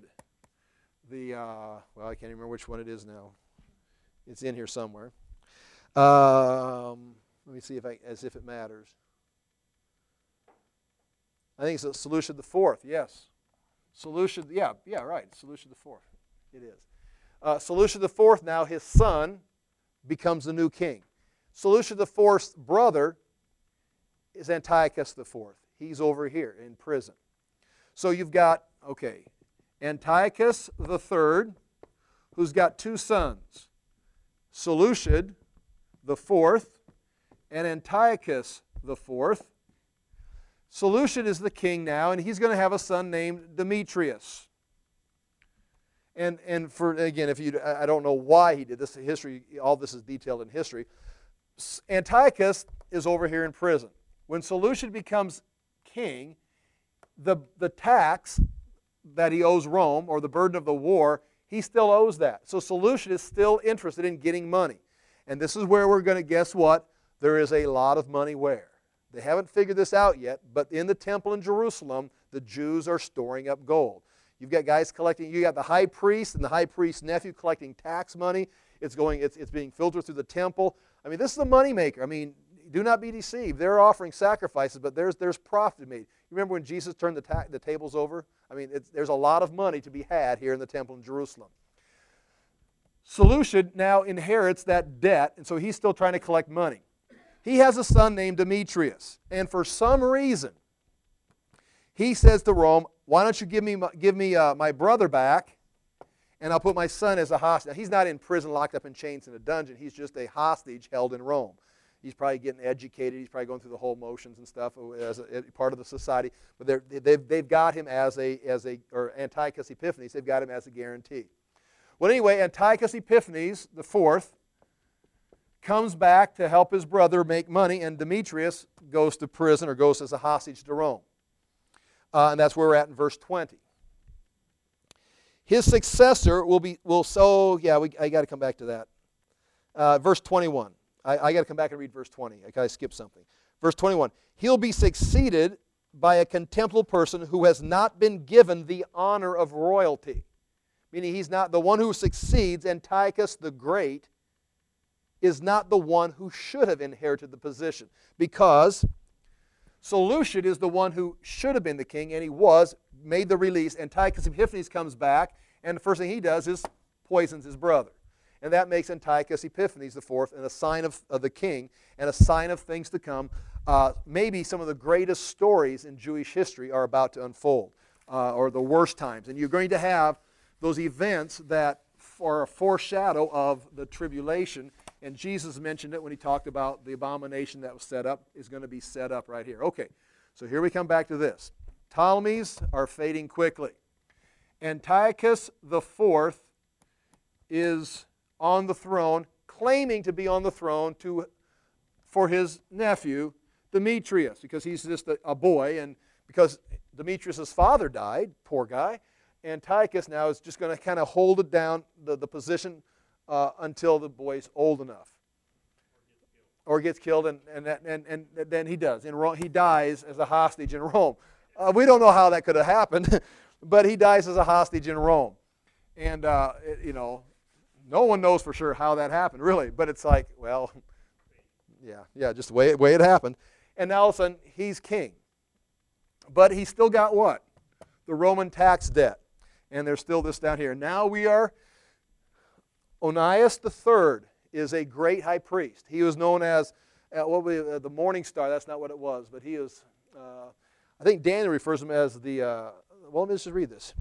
I can't remember which one it is now. It's in here somewhere. Let me see as if it matters. I think it's Seleucid IV, yes. Seleucid, right, Seleucid IV, it is. Seleucid IV, now his son, becomes the new king. Seleucid IV's brother is Antiochus IV. He's over here in prison. So you've got, okay, Antiochus III, who's got two sons, Seleucid IV and Antiochus IV. Seleucid is the king now, and he's going to have a son named Demetrius. And for, again, I don't know why he did this. History, all this is detailed in history. Antiochus is over here in prison. When Seleucid becomes king, the tax that he owes Rome, or the burden of the war, he still owes that. So Seleucid is still interested in getting money. And this is where we're going to, guess what? There is a lot of money where? They haven't figured this out yet, but in the temple in Jerusalem, the Jews are storing up gold. You've got guys collecting, you got the high priest and the high priest's nephew collecting tax money. It's being filtered through the temple. I mean, this is a moneymaker. I mean, do not be deceived. They're offering sacrifices, but there's profit made. You remember when Jesus turned the tables over? I mean, there's a lot of money to be had here in the temple in Jerusalem. Seleucid now inherits that debt, and so he's still trying to collect money. He has a son named Demetrius, and for some reason, he says to Rome, why don't you give me my brother back, and I'll put my son as a hostage. Now, he's not in prison locked up in chains in a dungeon. He's just a hostage held in Rome. He's probably getting educated. He's probably going through the whole motions and stuff as a part of the society. But they've got him or Antiochus Epiphanes, they've got him as a guarantee. Well, anyway, Antiochus Epiphanes IV comes back to help his brother make money, and Demetrius goes to prison or goes as a hostage to Rome. And that's where we're at in verse 20. His successor I got to come back to that. Verse 21. I got to come back and read verse 20. I skipped something. Verse 21. He'll be succeeded by a contemptible person who has not been given the honor of royalty. Meaning he's not the one who succeeds. Antiochus the Great is not the one who should have inherited the position, because Seleucid is the one who should have been the king, and he made the release. Antiochus Epiphanes comes back, and the first thing he does is poisons his brother. And that makes Antiochus Epiphanes IV a sign of the king and a sign of things to come. Maybe some of the greatest stories in Jewish history are about to unfold, or the worst times. And you're going to have those events that are a foreshadow of the tribulation. And Jesus mentioned it when he talked about the abomination that was set up is going to be set up right here. Okay, so here we come back to this. Ptolemies are fading quickly. Antiochus IV is on the throne, claiming to be on the throne for his nephew, Demetrius, because he's just a boy, and because Demetrius' father died, poor guy, Antiochus now is just going to kind of hold it down, the position, until the boy's old enough. Or gets killed, and then he does. In Rome, he dies as a hostage in Rome. We don't know how that could have happened, but he dies as a hostage in Rome. And, no one knows for sure how that happened, really. But it's like, well, yeah, just the way it happened. And now all of a sudden, he's king. But he's still got what? The Roman tax debt. And there's still this down here. Now we are, Onias III is a great high priest. He was known as the morning star. That's not what it was. But he is, I think Daniel refers to him as let me just read this.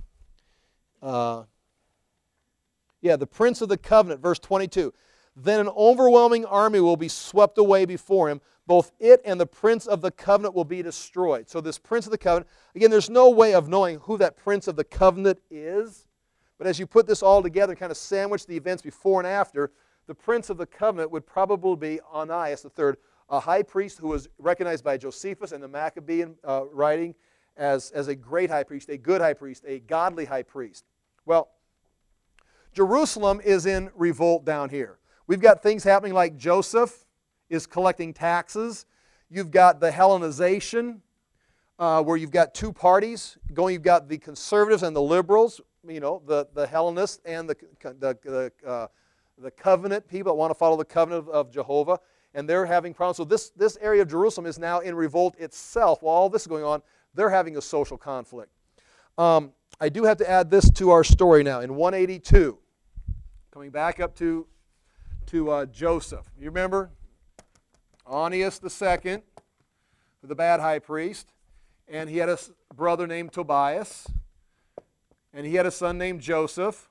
The Prince of the Covenant, verse 22. Then an overwhelming army will be swept away before him. Both it and the Prince of the Covenant will be destroyed. So this Prince of the Covenant, again, there's no way of knowing who that Prince of the Covenant is. But as you put this all together and kind of sandwich the events before and after, the Prince of the Covenant would probably be Onias III, a high priest who was recognized by Josephus and the Maccabean writing as a great high priest, a good high priest, a godly high priest. Well, Jerusalem is in revolt down here. We've got things happening like Joseph is collecting taxes. You've got the Hellenization, where you've got two parties going. You've got the conservatives and the liberals, the Hellenists and the covenant people that want to follow the covenant of Jehovah, and they're having problems. So this area of Jerusalem is now in revolt itself. While all this is going on, they're having a social conflict. I do have to add this to our story now. In 182, coming back up to Joseph. You remember? Onias II, the bad high priest, and he had a brother named Tobias, and he had a son named Joseph,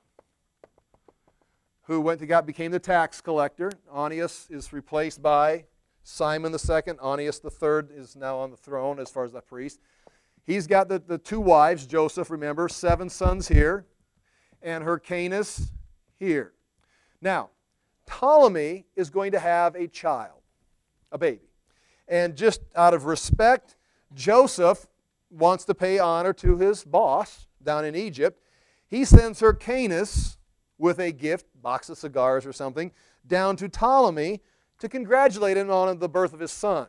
who went to God, became the tax collector. Onias is replaced by Simon the second. Onias the third is now on the throne as far as the priest. He's got the two wives, Joseph, remember, 7 sons here, and Hyrcanus here. Now, Ptolemy is going to have a child, a baby. And just out of respect, Joseph wants to pay honor to his boss down in Egypt. He sends Hyrcanus with a gift, box of cigars or something, down to Ptolemy to congratulate him on the birth of his son.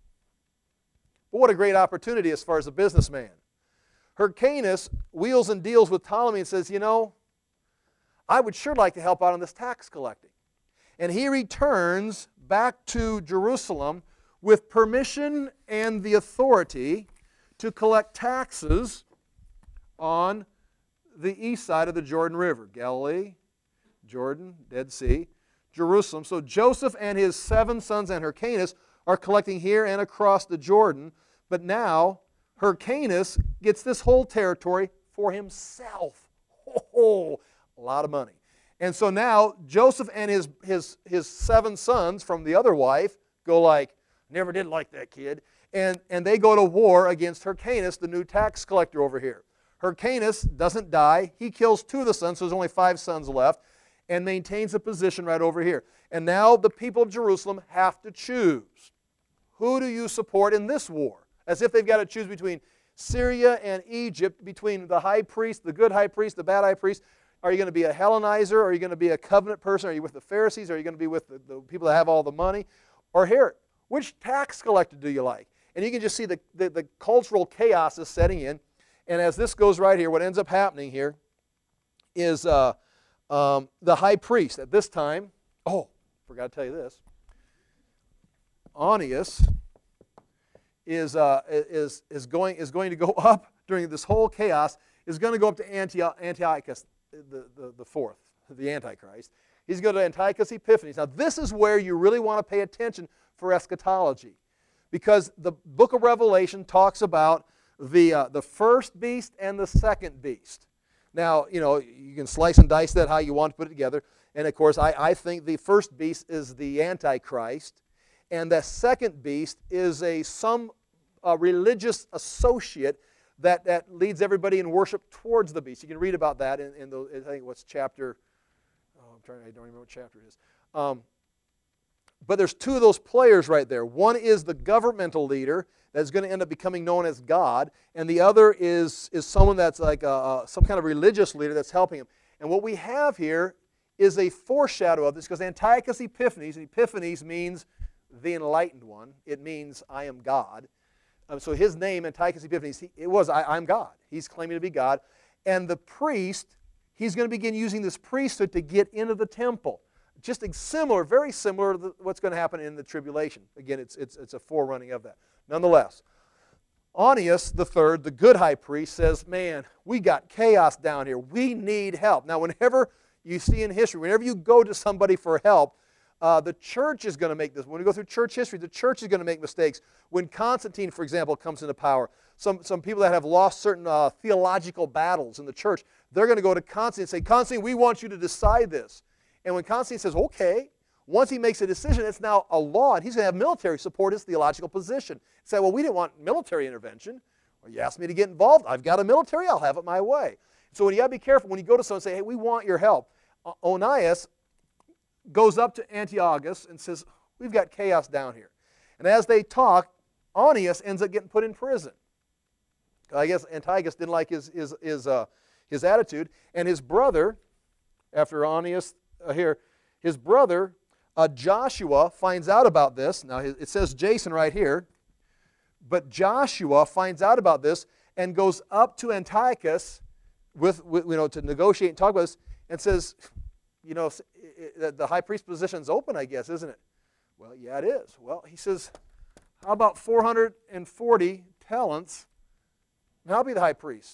But what a great opportunity as far as a businessman. Hyrcanus wheels and deals with Ptolemy and says, you know, I would sure like to help out on this tax collecting. And he returns back to Jerusalem with permission and the authority to collect taxes on the east side of the Jordan River. Galilee, Jordan, Dead Sea, Jerusalem. So Joseph and his 7 sons and Hyrcanus are collecting here and across the Jordan. But now Hyrcanus gets this whole territory for himself. Oh, a lot of money. And so now Joseph and his 7 sons from the other wife go like, never did like that kid. And they go to war against Hyrcanus, the new tax collector over here. Hyrcanus doesn't die. He kills 2 of the sons, so there's only 5 sons left, and maintains a position right over here. And now the people of Jerusalem have to choose. Who do you support in this war? As if they've got to choose between Syria and Egypt, between the high priest, the good high priest, the bad high priest. Are you going to be a Hellenizer? Are you going to be a covenant person? Are you with the Pharisees? Are you going to be with the people that have all the money? Or here, which tax collector do you like? And you can just see the cultural chaos is setting in. And as this goes right here, what ends up happening here is the high priest at this time, oh, forgot to tell you this, Onias is going to go up during this whole chaos, is going to go up to Antiochus the fourth, the Antichrist. He's going to Antiochus Epiphanes. Now this is where you really want to pay attention for eschatology, because the book of Revelation talks about the first beast and the second beast. Now, you know, you can slice and dice that how you want to put it together. And of course, I think the first beast is the Antichrist, and the second beast is some religious associate that leads everybody in worship towards the beast. You can read about that in the, I think what's chapter, I don't remember what chapter it is. But there's 2 of those players right there. One is the governmental leader that's going to end up becoming known as God, and the other is someone that's like some kind of religious leader that's helping him. And what we have here is a foreshadow of this, because Antiochus Epiphanes, and Epiphanes means the enlightened one. It means I am God. So his name, Antiochus Epiphanes, I'm God. He's claiming to be God. And the priest, he's going to begin using this priesthood to get into the temple. Just similar, very similar to what's going to happen in the tribulation. Again, it's a forerunning of that. Nonetheless, Onias the third, the good high priest, says, man, we got chaos down here. We need help. Now, whenever you see in history, whenever you go to somebody for help, the church is going to make this. When we go through church history, the church is going to make mistakes. When Constantine, for example, comes into power, some people that have lost certain theological battles in the church, they're going to go to Constantine and say, Constantine, we want you to decide this. And when Constantine says, okay, once he makes a decision, it's now a law, and he's going to have military support his theological position. Say, well, we didn't want military intervention. Well, you asked me to get involved. I've got a military. I'll have it my way. So you got to be careful when you go to someone and say, hey, we want your help. Onias goes up to Antiochus and says, we've got chaos down here. And as they talk, Onias ends up getting put in prison. I guess Antiochus didn't like his attitude. And his brother, after Onias here, his brother Joshua finds out about this. Now it says Jason right here. But Joshua finds out about this and goes up to Antiochus to negotiate and talk about this, and says, the high priest position's open, I guess, isn't it? Well, yeah, it is. Well, he says, how about 440 talents, and I'll be the high priest.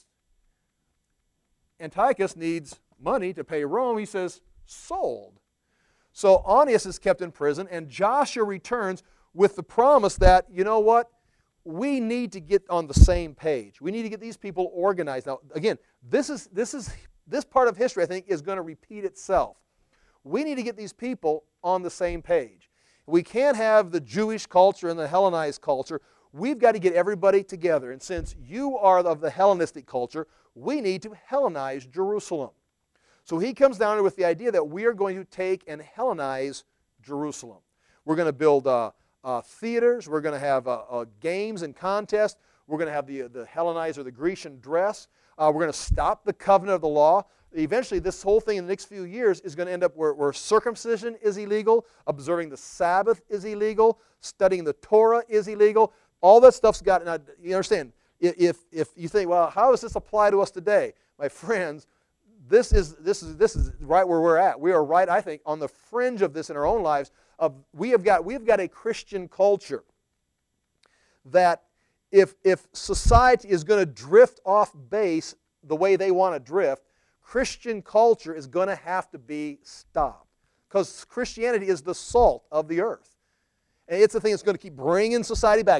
Antiochus needs money to pay Rome. He says, sold. So Onias is kept in prison, and Joshua returns with the promise that, you know what? we need to get on the same page. We need to get these people organized. Now, again, this part of history, I think, is going to repeat itself. We need to get these people on the same page. We can't have the Jewish culture and the Hellenized culture. We've got to get everybody together. And since you are of the Hellenistic culture, we need to Hellenize Jerusalem. So he comes down with the idea that we are going to take and Hellenize Jerusalem. We're going to build theaters. We're going to have games and contests. We're going to have the Hellenized or the Grecian dress. We're going to stop the covenant of the law. Eventually, this whole thing in the next few years is going to end up where circumcision is illegal, observing the Sabbath is illegal, studying the Torah is illegal. All that stuff's got, now, you understand, if you think, well, how does this apply to us today? My friends, this is right where we're at. We are right, I think, on the fringe of this in our own lives. We have got a Christian culture that if society is going to drift off base the way they want to drift, Christian culture is going to have to be stopped, because Christianity is the salt of the earth. And it's the thing that's going to keep bringing society back.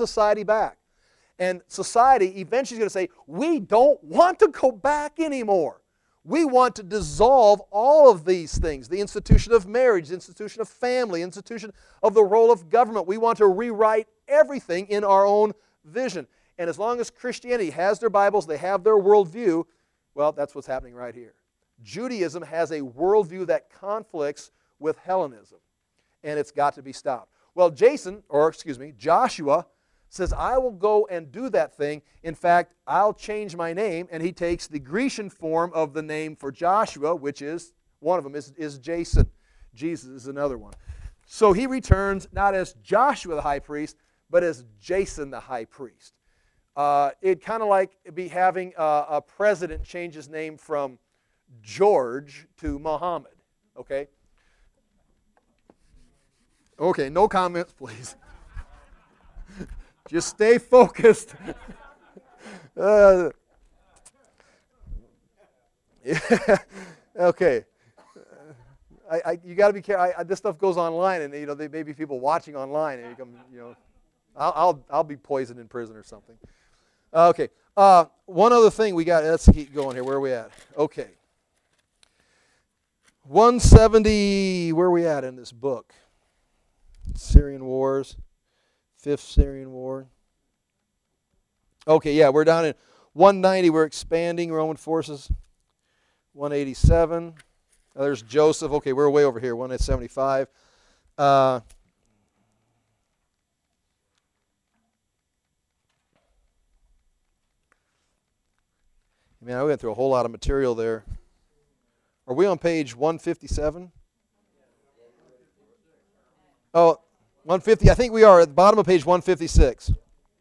And society eventually is going to say, we don't want to go back anymore. We want to dissolve all of these things. The institution of marriage, the institution of family, institution of the role of government. We want to rewrite everything in our own vision. And as long as Christianity has their Bibles, they have their worldview, well, that's what's happening right here. Judaism has a worldview that conflicts with Hellenism, and it's got to be stopped. Well, Joshua says, I will go and do that thing. In fact, I'll change my name, and he takes the Grecian form of the name for Joshua, which is, one of them is Jason. Jesus is another one. So he returns not as Joshua the high priest, but as Jason the high priest. It'd kind of like be having a president change his name from George to Muhammad, okay? Okay, no comments, please. Just stay focused. Okay. You got to be careful. This stuff goes online, and there may be people watching online, and you come, I'll be poisoned in prison or something. Okay. One other thing we got. Let's keep going here. Where are we at? Okay. 170. Where are we at in this book? Syrian Wars. 5th Syrian War. Okay, yeah, we're down in 190. We're expanding Roman forces. 187. There's Joseph. Okay, we're way over here. 175. Man, I went through a whole lot of material there. Are we on page 157? Oh, 150. I think we are at the bottom of page 156.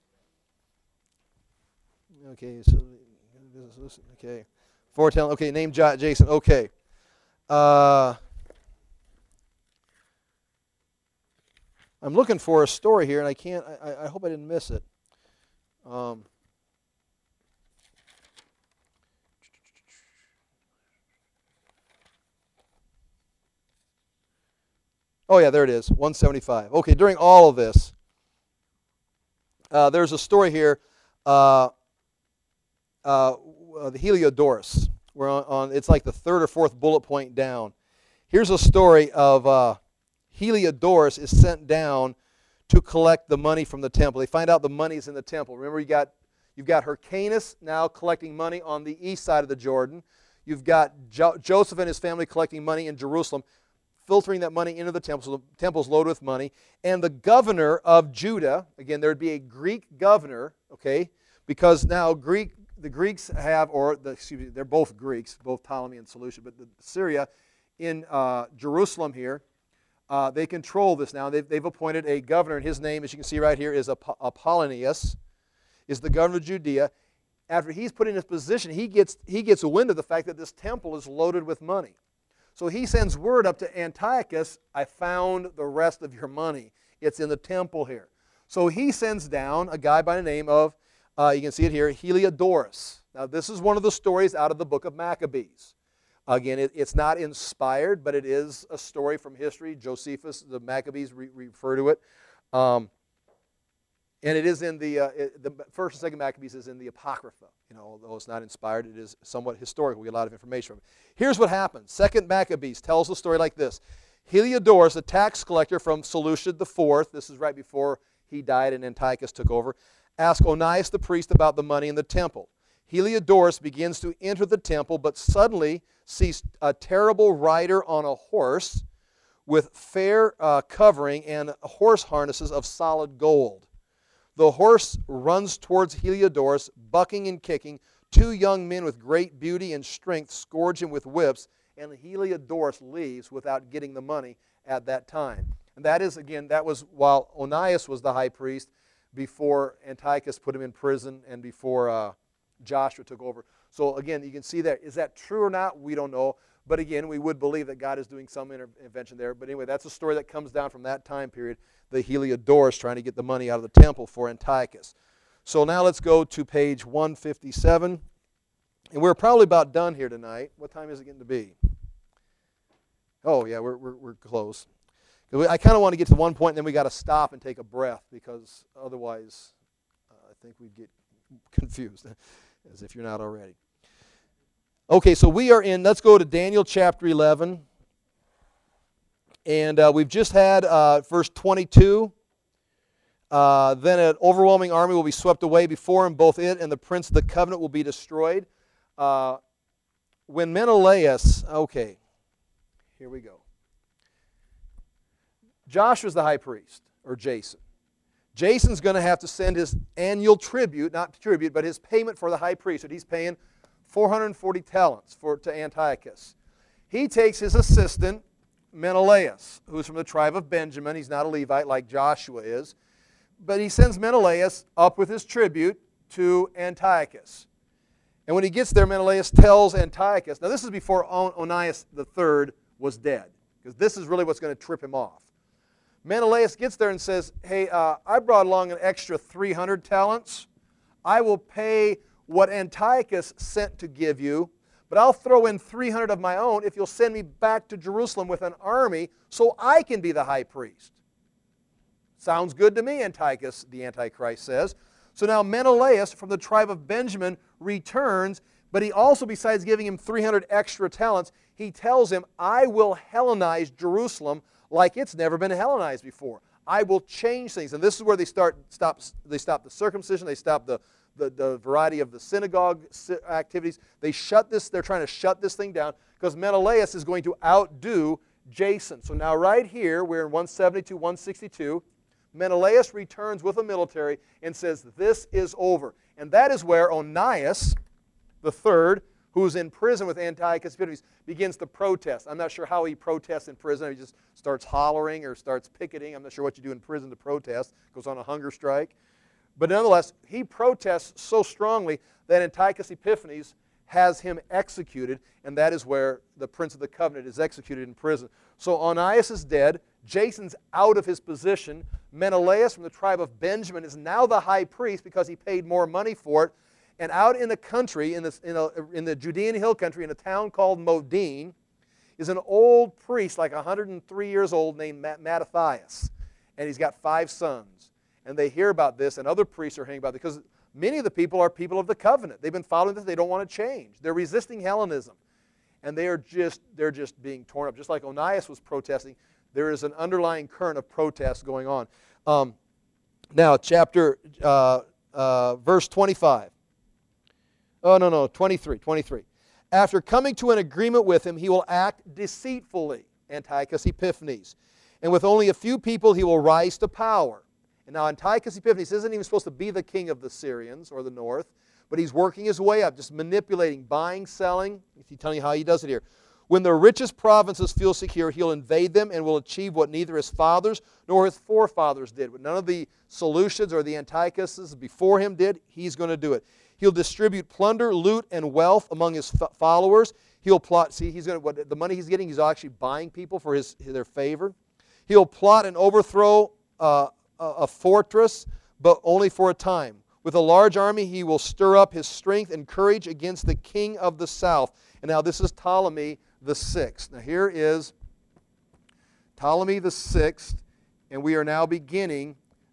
Okay, so okay, foretelling. Okay, name Jason. Okay. I'm looking for a story here, and I can't. I hope I didn't miss it. Oh, yeah, there it is, 175. Okay, during all of this, there's a story here, the Heliodorus. We're on, it's like the 3rd or 4th bullet point down. Here's a story of Heliodorus is sent down to collect the money from the temple. They find out the money's in the temple. Remember, you've got Hyrcanus now collecting money on the east side of the Jordan. You've got Joseph and his family collecting money in Jerusalem, filtering that money into the temple, so the temple's loaded with money. And the governor of Judah, again, there would be a Greek governor, okay, because now the Greeks have, they're both Greeks, both Ptolemy and Seleucid, but Syria in Jerusalem here, they control this now. They've appointed a governor, and his name, as you can see right here, is Apollonius, is the governor of Judea. After he's put in his position, he gets a wind of the fact that this temple is loaded with money. So he sends word up to Antiochus, I found the rest of your money. It's in the temple here. So he sends down a guy by the name of, you can see it here, Heliodorus. Now this is one of the stories out of the book of Maccabees. Again, it's not inspired, but it is a story from history. Josephus, the Maccabees refer to it. And it is in the first and second Maccabees is in the Apocrypha. Although it's not inspired, it is somewhat historical. We get a lot of information from it. Here's what happens. Second Maccabees tells the story like this. Heliodorus, a tax collector from Seleucid IV, this is right before he died and Antiochus took over, asked Onias the priest about the money in the temple. Heliodorus begins to enter the temple, but suddenly sees a terrible rider on a horse with fair covering and horse harnesses of solid gold. The horse runs towards Heliodorus, bucking and kicking. Two young men with great beauty and strength scourge him with whips, and Heliodorus leaves without getting the money at that time. And that is, again, that was while Onias was the high priest, before Antiochus put him in prison and before Joshua took over. So again, you can see that. Is that true or not? We don't know. But again, we would believe that God is doing some intervention there. But anyway, that's a story that comes down from that time period, the Heliodorus trying to get the money out of the temple for Antiochus. So now let's go to page 157. And we're probably about done here tonight. What time is it getting to be? Oh, yeah, we're close. I kind of want to get to one point, and then we got to stop and take a breath, because otherwise I think we'd get confused, as if you're not already. Okay, so we are in, let's go to Daniel chapter 11. And we've just had verse 22. Then an overwhelming army will be swept away before him, both it and the prince of the covenant will be destroyed. When Menelaus, okay, here we go. Joshua's the high priest, or Jason. Jason's going to have to send his annual tribute, not tribute, but his payment for the high priesthood. He's paying 440 talents to Antiochus. He takes his assistant, Menelaus, who's from the tribe of Benjamin. He's not a Levite like Joshua is. But he sends Menelaus up with his tribute to Antiochus. And when he gets there, Menelaus tells Antiochus, now this is before Onias III was dead, because this is really what's going to trip him off. Menelaus gets there and says, hey, I brought along an extra 300 talents. I will pay what Antiochus sent to give you, but I'll throw in 300 of my own if you'll send me back to Jerusalem with an army so I can be the high priest. Sounds good to me, Antiochus, the Antichrist says. So now Menelaus from the tribe of Benjamin returns, but he also, besides giving him 300 extra talents, he tells him, I will Hellenize Jerusalem like it's never been Hellenized before. I will change things. And this is where they stop the circumcision, they stop the variety of the synagogue activities. They're trying to shut this thing down because Menelaus is going to outdo Jason. So now right here, we're in 172, 162. Menelaus returns with a military and says, this is over. And that is where Onias III, who's in prison with Antiochus Epiphanes, begins to protest. I'm not sure how he protests in prison. He just starts hollering or starts picketing. I'm not sure what you do in prison to protest. Goes on a hunger strike. But nonetheless, he protests so strongly that Antiochus Epiphanes has him executed, and that is where the Prince of the Covenant is executed in prison. So Onias is dead. Jason's out of his position. Menelaus from the tribe of Benjamin is now the high priest because he paid more money for it. And out in the country, in the Judean hill country, in a town called Modin, is an old priest, like 103 years old, named Mattathias. And he's got 5 sons. And they hear about this, and other priests are hearing about it, because many of the people are people of the covenant. They've been following this. They don't want to change. They're resisting Hellenism. And they're just being torn up. Just like Onias was protesting, there is an underlying current of protest going on. Now, verse 25. Oh, no, 23. After coming to an agreement with him, he will act deceitfully, Antiochus Epiphanes. And with only a few people, he will rise to power. And now Antiochus Epiphanes isn't even supposed to be the king of the Syrians or the north, but he's working his way up, just manipulating, buying, selling. He's telling you how he does it here. When the richest provinces feel secure, he'll invade them and will achieve what neither his fathers nor his forefathers did. What none of the Seleucids or the Antiochuses before him did, he's going to do it. He'll distribute plunder, loot, and wealth among his followers. He'll plot, see, the money he's getting, he's actually buying people for their favor. He'll plot and overthrow a fortress, but only for a time. With a large army, he will stir up his strength and courage against the king of the south. And now this is Ptolemy the Sixth. Now here is Ptolemy the Sixth, and we are now beginning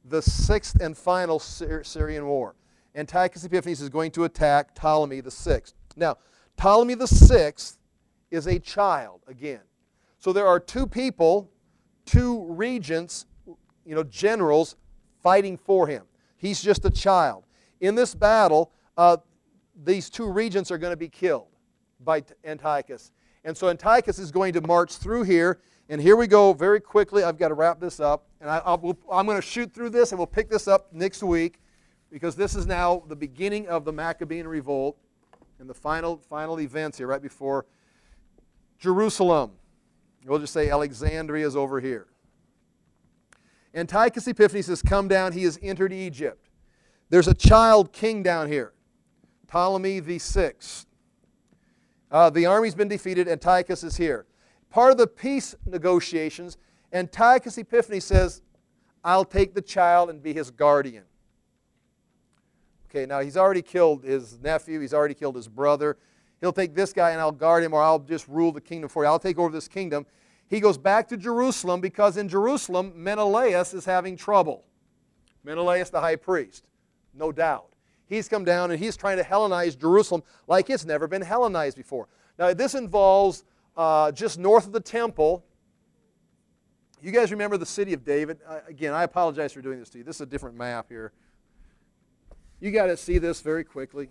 the sixth and final Syrian war. Antiochus Epiphanes is going to attack Ptolemy the sixth. Now, Ptolemy the sixth is a child again. So there are two people, two regents, generals fighting for him. He's just a child. In this battle, these two regents are going to be killed by Antiochus. And so Antiochus is going to march through here. And here we go very quickly. I've got to wrap this up. And I'm going to shoot through this, and we'll pick this up next week, because this is now the beginning of the Maccabean revolt and the final events here right before Jerusalem. We'll just say Alexandria is over here. Antiochus Epiphanes has come down. He has entered Egypt. There's a child king down here, Ptolemy the sixth. The army's been defeated. Antiochus is here. Part of the peace negotiations, Antiochus Epiphanes says, I'll take the child and be his guardian. Okay, now he's already killed his nephew. He's already killed his brother. He'll take this guy and I'll guard him, or I'll just rule the kingdom for you. I'll take over this kingdom. He goes back to Jerusalem because in Jerusalem, Menelaus is having trouble. Menelaus, the high priest, no doubt. He's come down and he's trying to Hellenize Jerusalem like it's never been Hellenized before. Now, this involves just north of the temple. You guys remember the city of David? Again, I apologize for doing this to you. This is a different map here. You got to see this very quickly.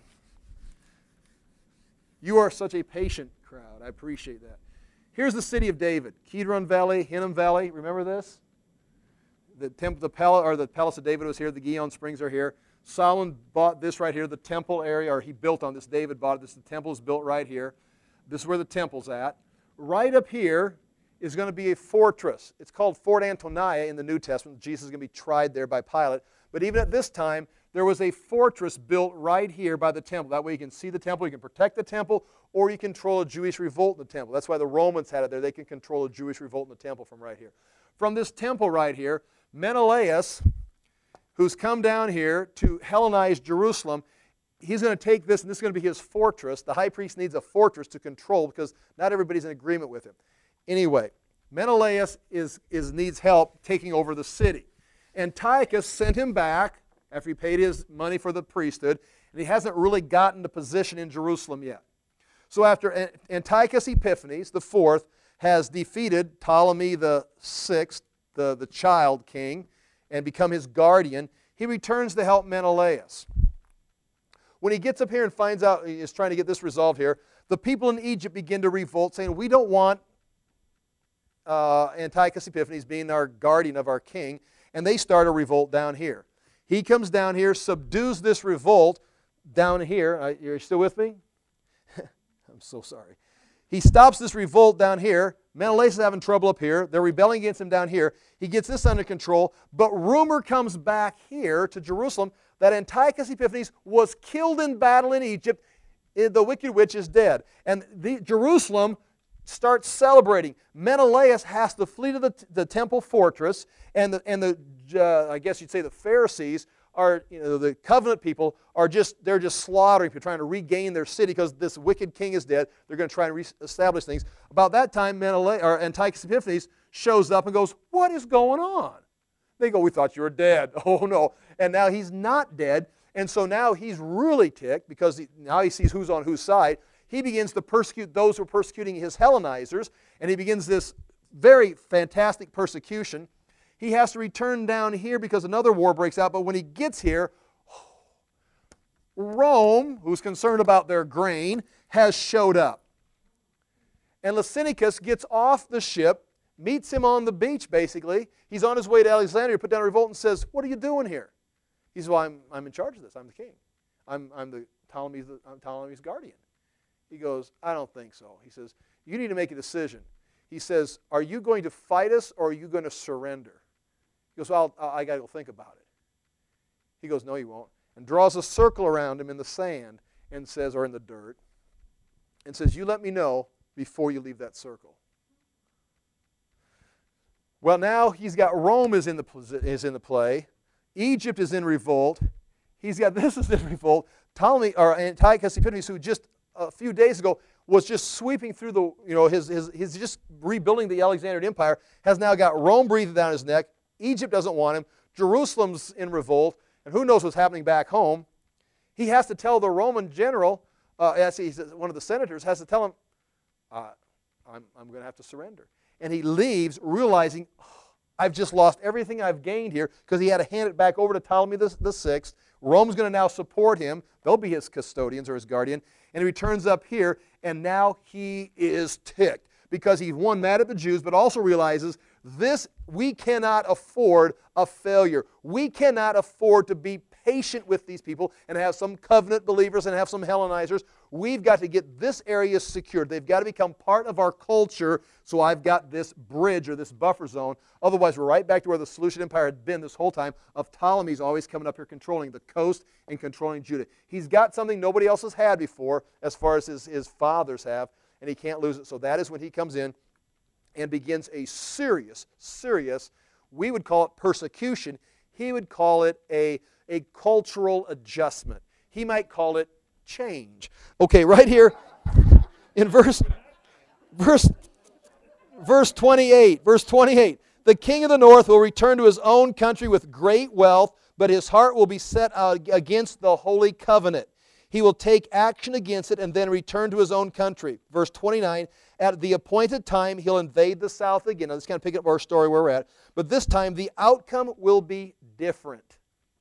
You are such a patient crowd. I appreciate that. Here's the city of David. Kidron Valley, Hinnom Valley. Remember this? The palace of David was here. The Gihon Springs are here. Solomon bought this right here, the temple area, or he built on this. David bought it. The temple is built right here. This is where the temple's at. Right up here is going to be a fortress. It's called Fort Antonia in the New Testament. Jesus is going to be tried there by Pilate. But even at this time, there was a fortress built right here by the temple. That way you can see the temple, you can protect the temple, or you control a Jewish revolt in the temple. That's why the Romans had it there. They can control a Jewish revolt in the temple from right here. From this temple right here, Menelaus, who's come down here to Hellenize Jerusalem, he's going to take this, and this is going to be his fortress. The high priest needs a fortress to control because not everybody's in agreement with him. Anyway, Menelaus needs help taking over the city. Antiochus sent him back after he paid his money for the priesthood, and he hasn't really gotten the position in Jerusalem yet. So after Antiochus Epiphanes, the fourth, has defeated Ptolemy the sixth, the child king, and become his guardian, he returns to help Menelaus. When he gets up here and finds out, he is trying to get this resolved here, the people in Egypt begin to revolt, saying, we don't want Antiochus Epiphanes being our guardian of our king, and they start a revolt down here. He comes down here, subdues this revolt down here. You're still with me? I'm so sorry. He stops this revolt down here. Menelaus is having trouble up here. They're rebelling against him down here. He gets this under control. But rumor comes back here to Jerusalem that Antiochus Epiphanes was killed in battle in Egypt. The wicked witch is dead. And Jerusalem starts celebrating. Menelaus has to flee to the temple fortress, and I guess you'd say the Pharisees are, the covenant people they're just slaughtering people, trying to regain their city because this wicked king is dead. They're going to try and reestablish things. About that time, Antiochus Epiphanes shows up and goes, what is going on? They go, we thought you were dead. Oh no. And now he's not dead. And so now he's really ticked because now he sees who's on whose side. He begins to persecute those who are persecuting his Hellenizers, and he begins this very fantastic persecution. He has to return down here because another war breaks out, but when he gets here, Rome, who's concerned about their grain, has showed up. And Lysinicus gets off the ship, meets him on the beach, basically. He's on his way to Alexandria, put down a revolt, and says, what are you doing here? He says, well, I'm in charge of this. I'm the king. I'm Ptolemy's guardian. He goes, I don't think so. He says, you need to make a decision. He says, are you going to fight us or are you going to surrender? He goes, well, I got to go think about it. He goes, no, you won't. And draws a circle around him in the sand and says, or in the dirt, and says, you let me know before you leave that circle. Well, now he's got Rome is in the play. Egypt is in revolt. He's got this is in revolt. Antiochus Epiphanes, who just a few days ago was just sweeping through the, he's just rebuilding the Alexandrian Empire, has now got Rome breathing down his neck. Egypt doesn't want him. Jerusalem's in revolt, and who knows what's happening back home. He has to tell the Roman general, one of the senators, has to tell him, I'm going to have to surrender. And he leaves realizing, I've just lost everything I've gained here, because he had to hand it back over to Ptolemy the Sixth. Rome's going to now support him. They'll be his custodians or his guardian. And he returns up here, and now he is ticked, because he's one, mad at the Jews, but also realizes we cannot afford a failure. We cannot afford to be patient with these people and have some covenant believers and have some Hellenizers. We've got to get this area secured. They've got to become part of our culture, so I've got this bridge or this buffer zone. Otherwise, we're right back to where the Seleucid Empire had been this whole time, of Ptolemy's always coming up here controlling the coast and controlling Judah. He's got something nobody else has had before, as far as his fathers have, and he can't lose it. So that is when he comes in and begins a serious, we would call it persecution. He would call it a cultural adjustment. He might call it change. Okay, right here in verse 28, the king of the north will return to his own country with great wealth, but his heart will be set against the holy covenant. He will take action against it and then return to his own country. Verse 29, at the appointed time, he'll invade the south again. Now, this kind of pick up our story where we're at. But this time, the outcome will be different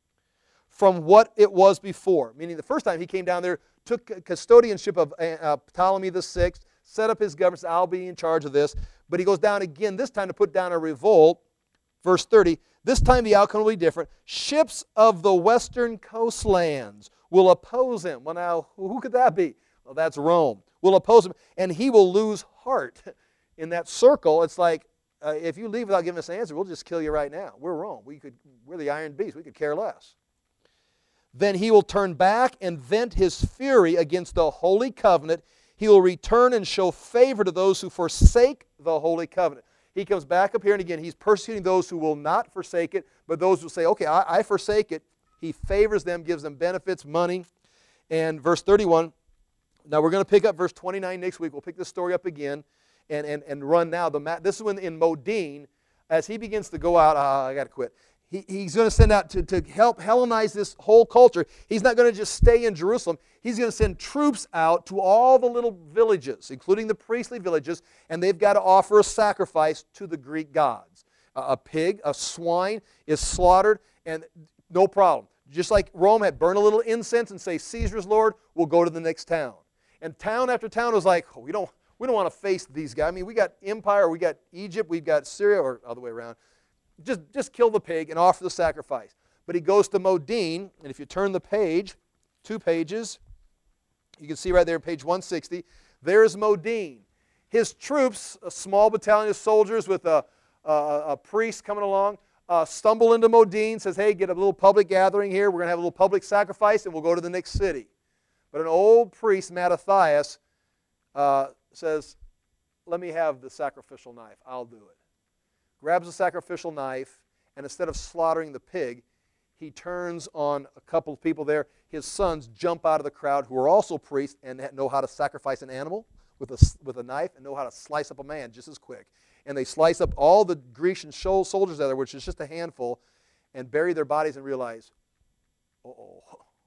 from what it was before. Meaning the first time he came down there, took custodianship of Ptolemy VI, set up his government, said, I'll be in charge of this. But he goes down again, this time to put down a revolt. Verse 30, this time the outcome will be different. Ships of the western coastlands will oppose him. Well, now, who could that be? Well, that's Rome. Will oppose him, and he will lose heart. In that circle, it's like, if you leave without giving us an answer, we'll just kill you right now. We're Rome. We're the Iron Beast. We could care less. Then he will turn back and vent his fury against the holy covenant. He will return and show favor to those who forsake the holy covenant. He comes back up here, and again, he's persecuting those who will not forsake it, but those who say, okay, I forsake it. He favors them, gives them benefits, money. And verse 31, now we're going to pick up verse 29 next week. We'll pick this story up again and run now. This is when in Modin, as he begins to go out, I got to quit. He's going to send out to help Hellenize this whole culture. He's not going to just stay in Jerusalem. He's going to send troops out to all the little villages, including the priestly villages, and they've got to offer a sacrifice to the Greek gods. A pig, a swine is slaughtered, and no problem. Just like Rome had burned a little incense and say, Caesar's Lord, we'll go to the next town. And town after town was like, we don't want to face these guys. I mean, we got empire, we got Egypt, we've got Syria, or other way around. Just kill the pig and offer the sacrifice. But he goes to Modin, and if you turn the page, 2 pages, you can see right there, page 160, there's Modin. His troops, a small battalion of soldiers with a priest coming along, stumble into Modin, says, hey, get a little public gathering here. We're going to have a little public sacrifice, and we'll go to the next city. But an old priest, Mattathias, says, let me have the sacrificial knife. I'll do it. Grabs the sacrificial knife, and instead of slaughtering the pig, he turns on a couple of people there. His sons jump out of the crowd who are also priests and know how to sacrifice an animal with a knife and know how to slice up a man just as quick. And they slice up all the Grecian soldiers there, which is just a handful, and bury their bodies and realize, uh-oh,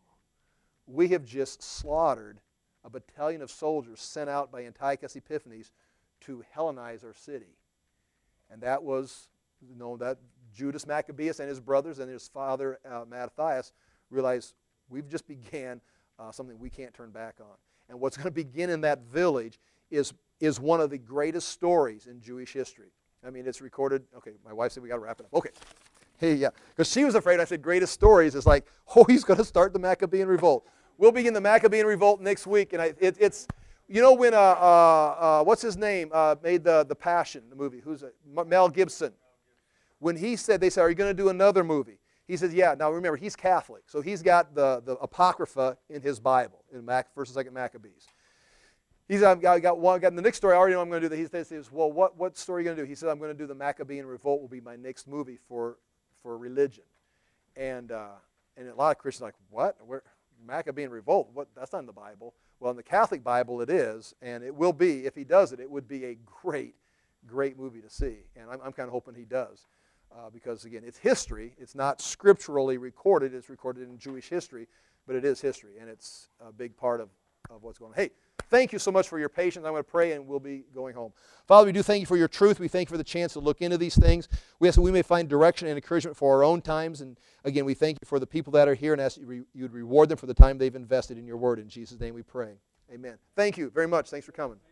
we have just slaughtered a battalion of soldiers sent out by Antiochus Epiphanes to Hellenize our city. And that was, that Judas Maccabeus and his brothers and his father Mattathias realized we've just began something we can't turn back on. And what's going to begin in that village is one of the greatest stories in Jewish history. I mean, it's recorded. Okay, my wife said we got to wrap it up. Okay. Hey, yeah. Because she was afraid I said greatest stories. It's like, oh, he's going to start the Maccabean revolt. We'll begin the Maccabean revolt next week. And it's, you know when, what's his name, made the Passion, the movie? Who's it? Mel Gibson. When he said, they said, are you going to do another movie? He said, yeah. Now remember, he's Catholic. So he's got the Apocrypha in his Bible, in 1st and 2nd Maccabees. He's got the next story. I already know I'm going to do that. He says, well, what story are you going to do? He said, I'm going to do the Maccabean revolt. Will be my next movie for religion. And a lot of Christians are like, what? Maccabean revolt? What? That's not in the Bible. Well, in the Catholic Bible it is, and it will be. If he does it, it would be a great, great movie to see. And I'm kind of hoping he does. because, again, it's history. It's not scripturally recorded. It's recorded in Jewish history, but it is history, and it's a big part of what's going on. Hey, thank you so much for your patience. I'm going to pray, and we'll be going home. Father, we do thank you for your truth. We thank you for the chance to look into these things. We ask that we may find direction and encouragement for our own times, and again, we thank you for the people that are here, and ask that you'd reward them for the time they've invested in your word. In Jesus' name we pray. Amen. Thank you very much. Thanks for coming.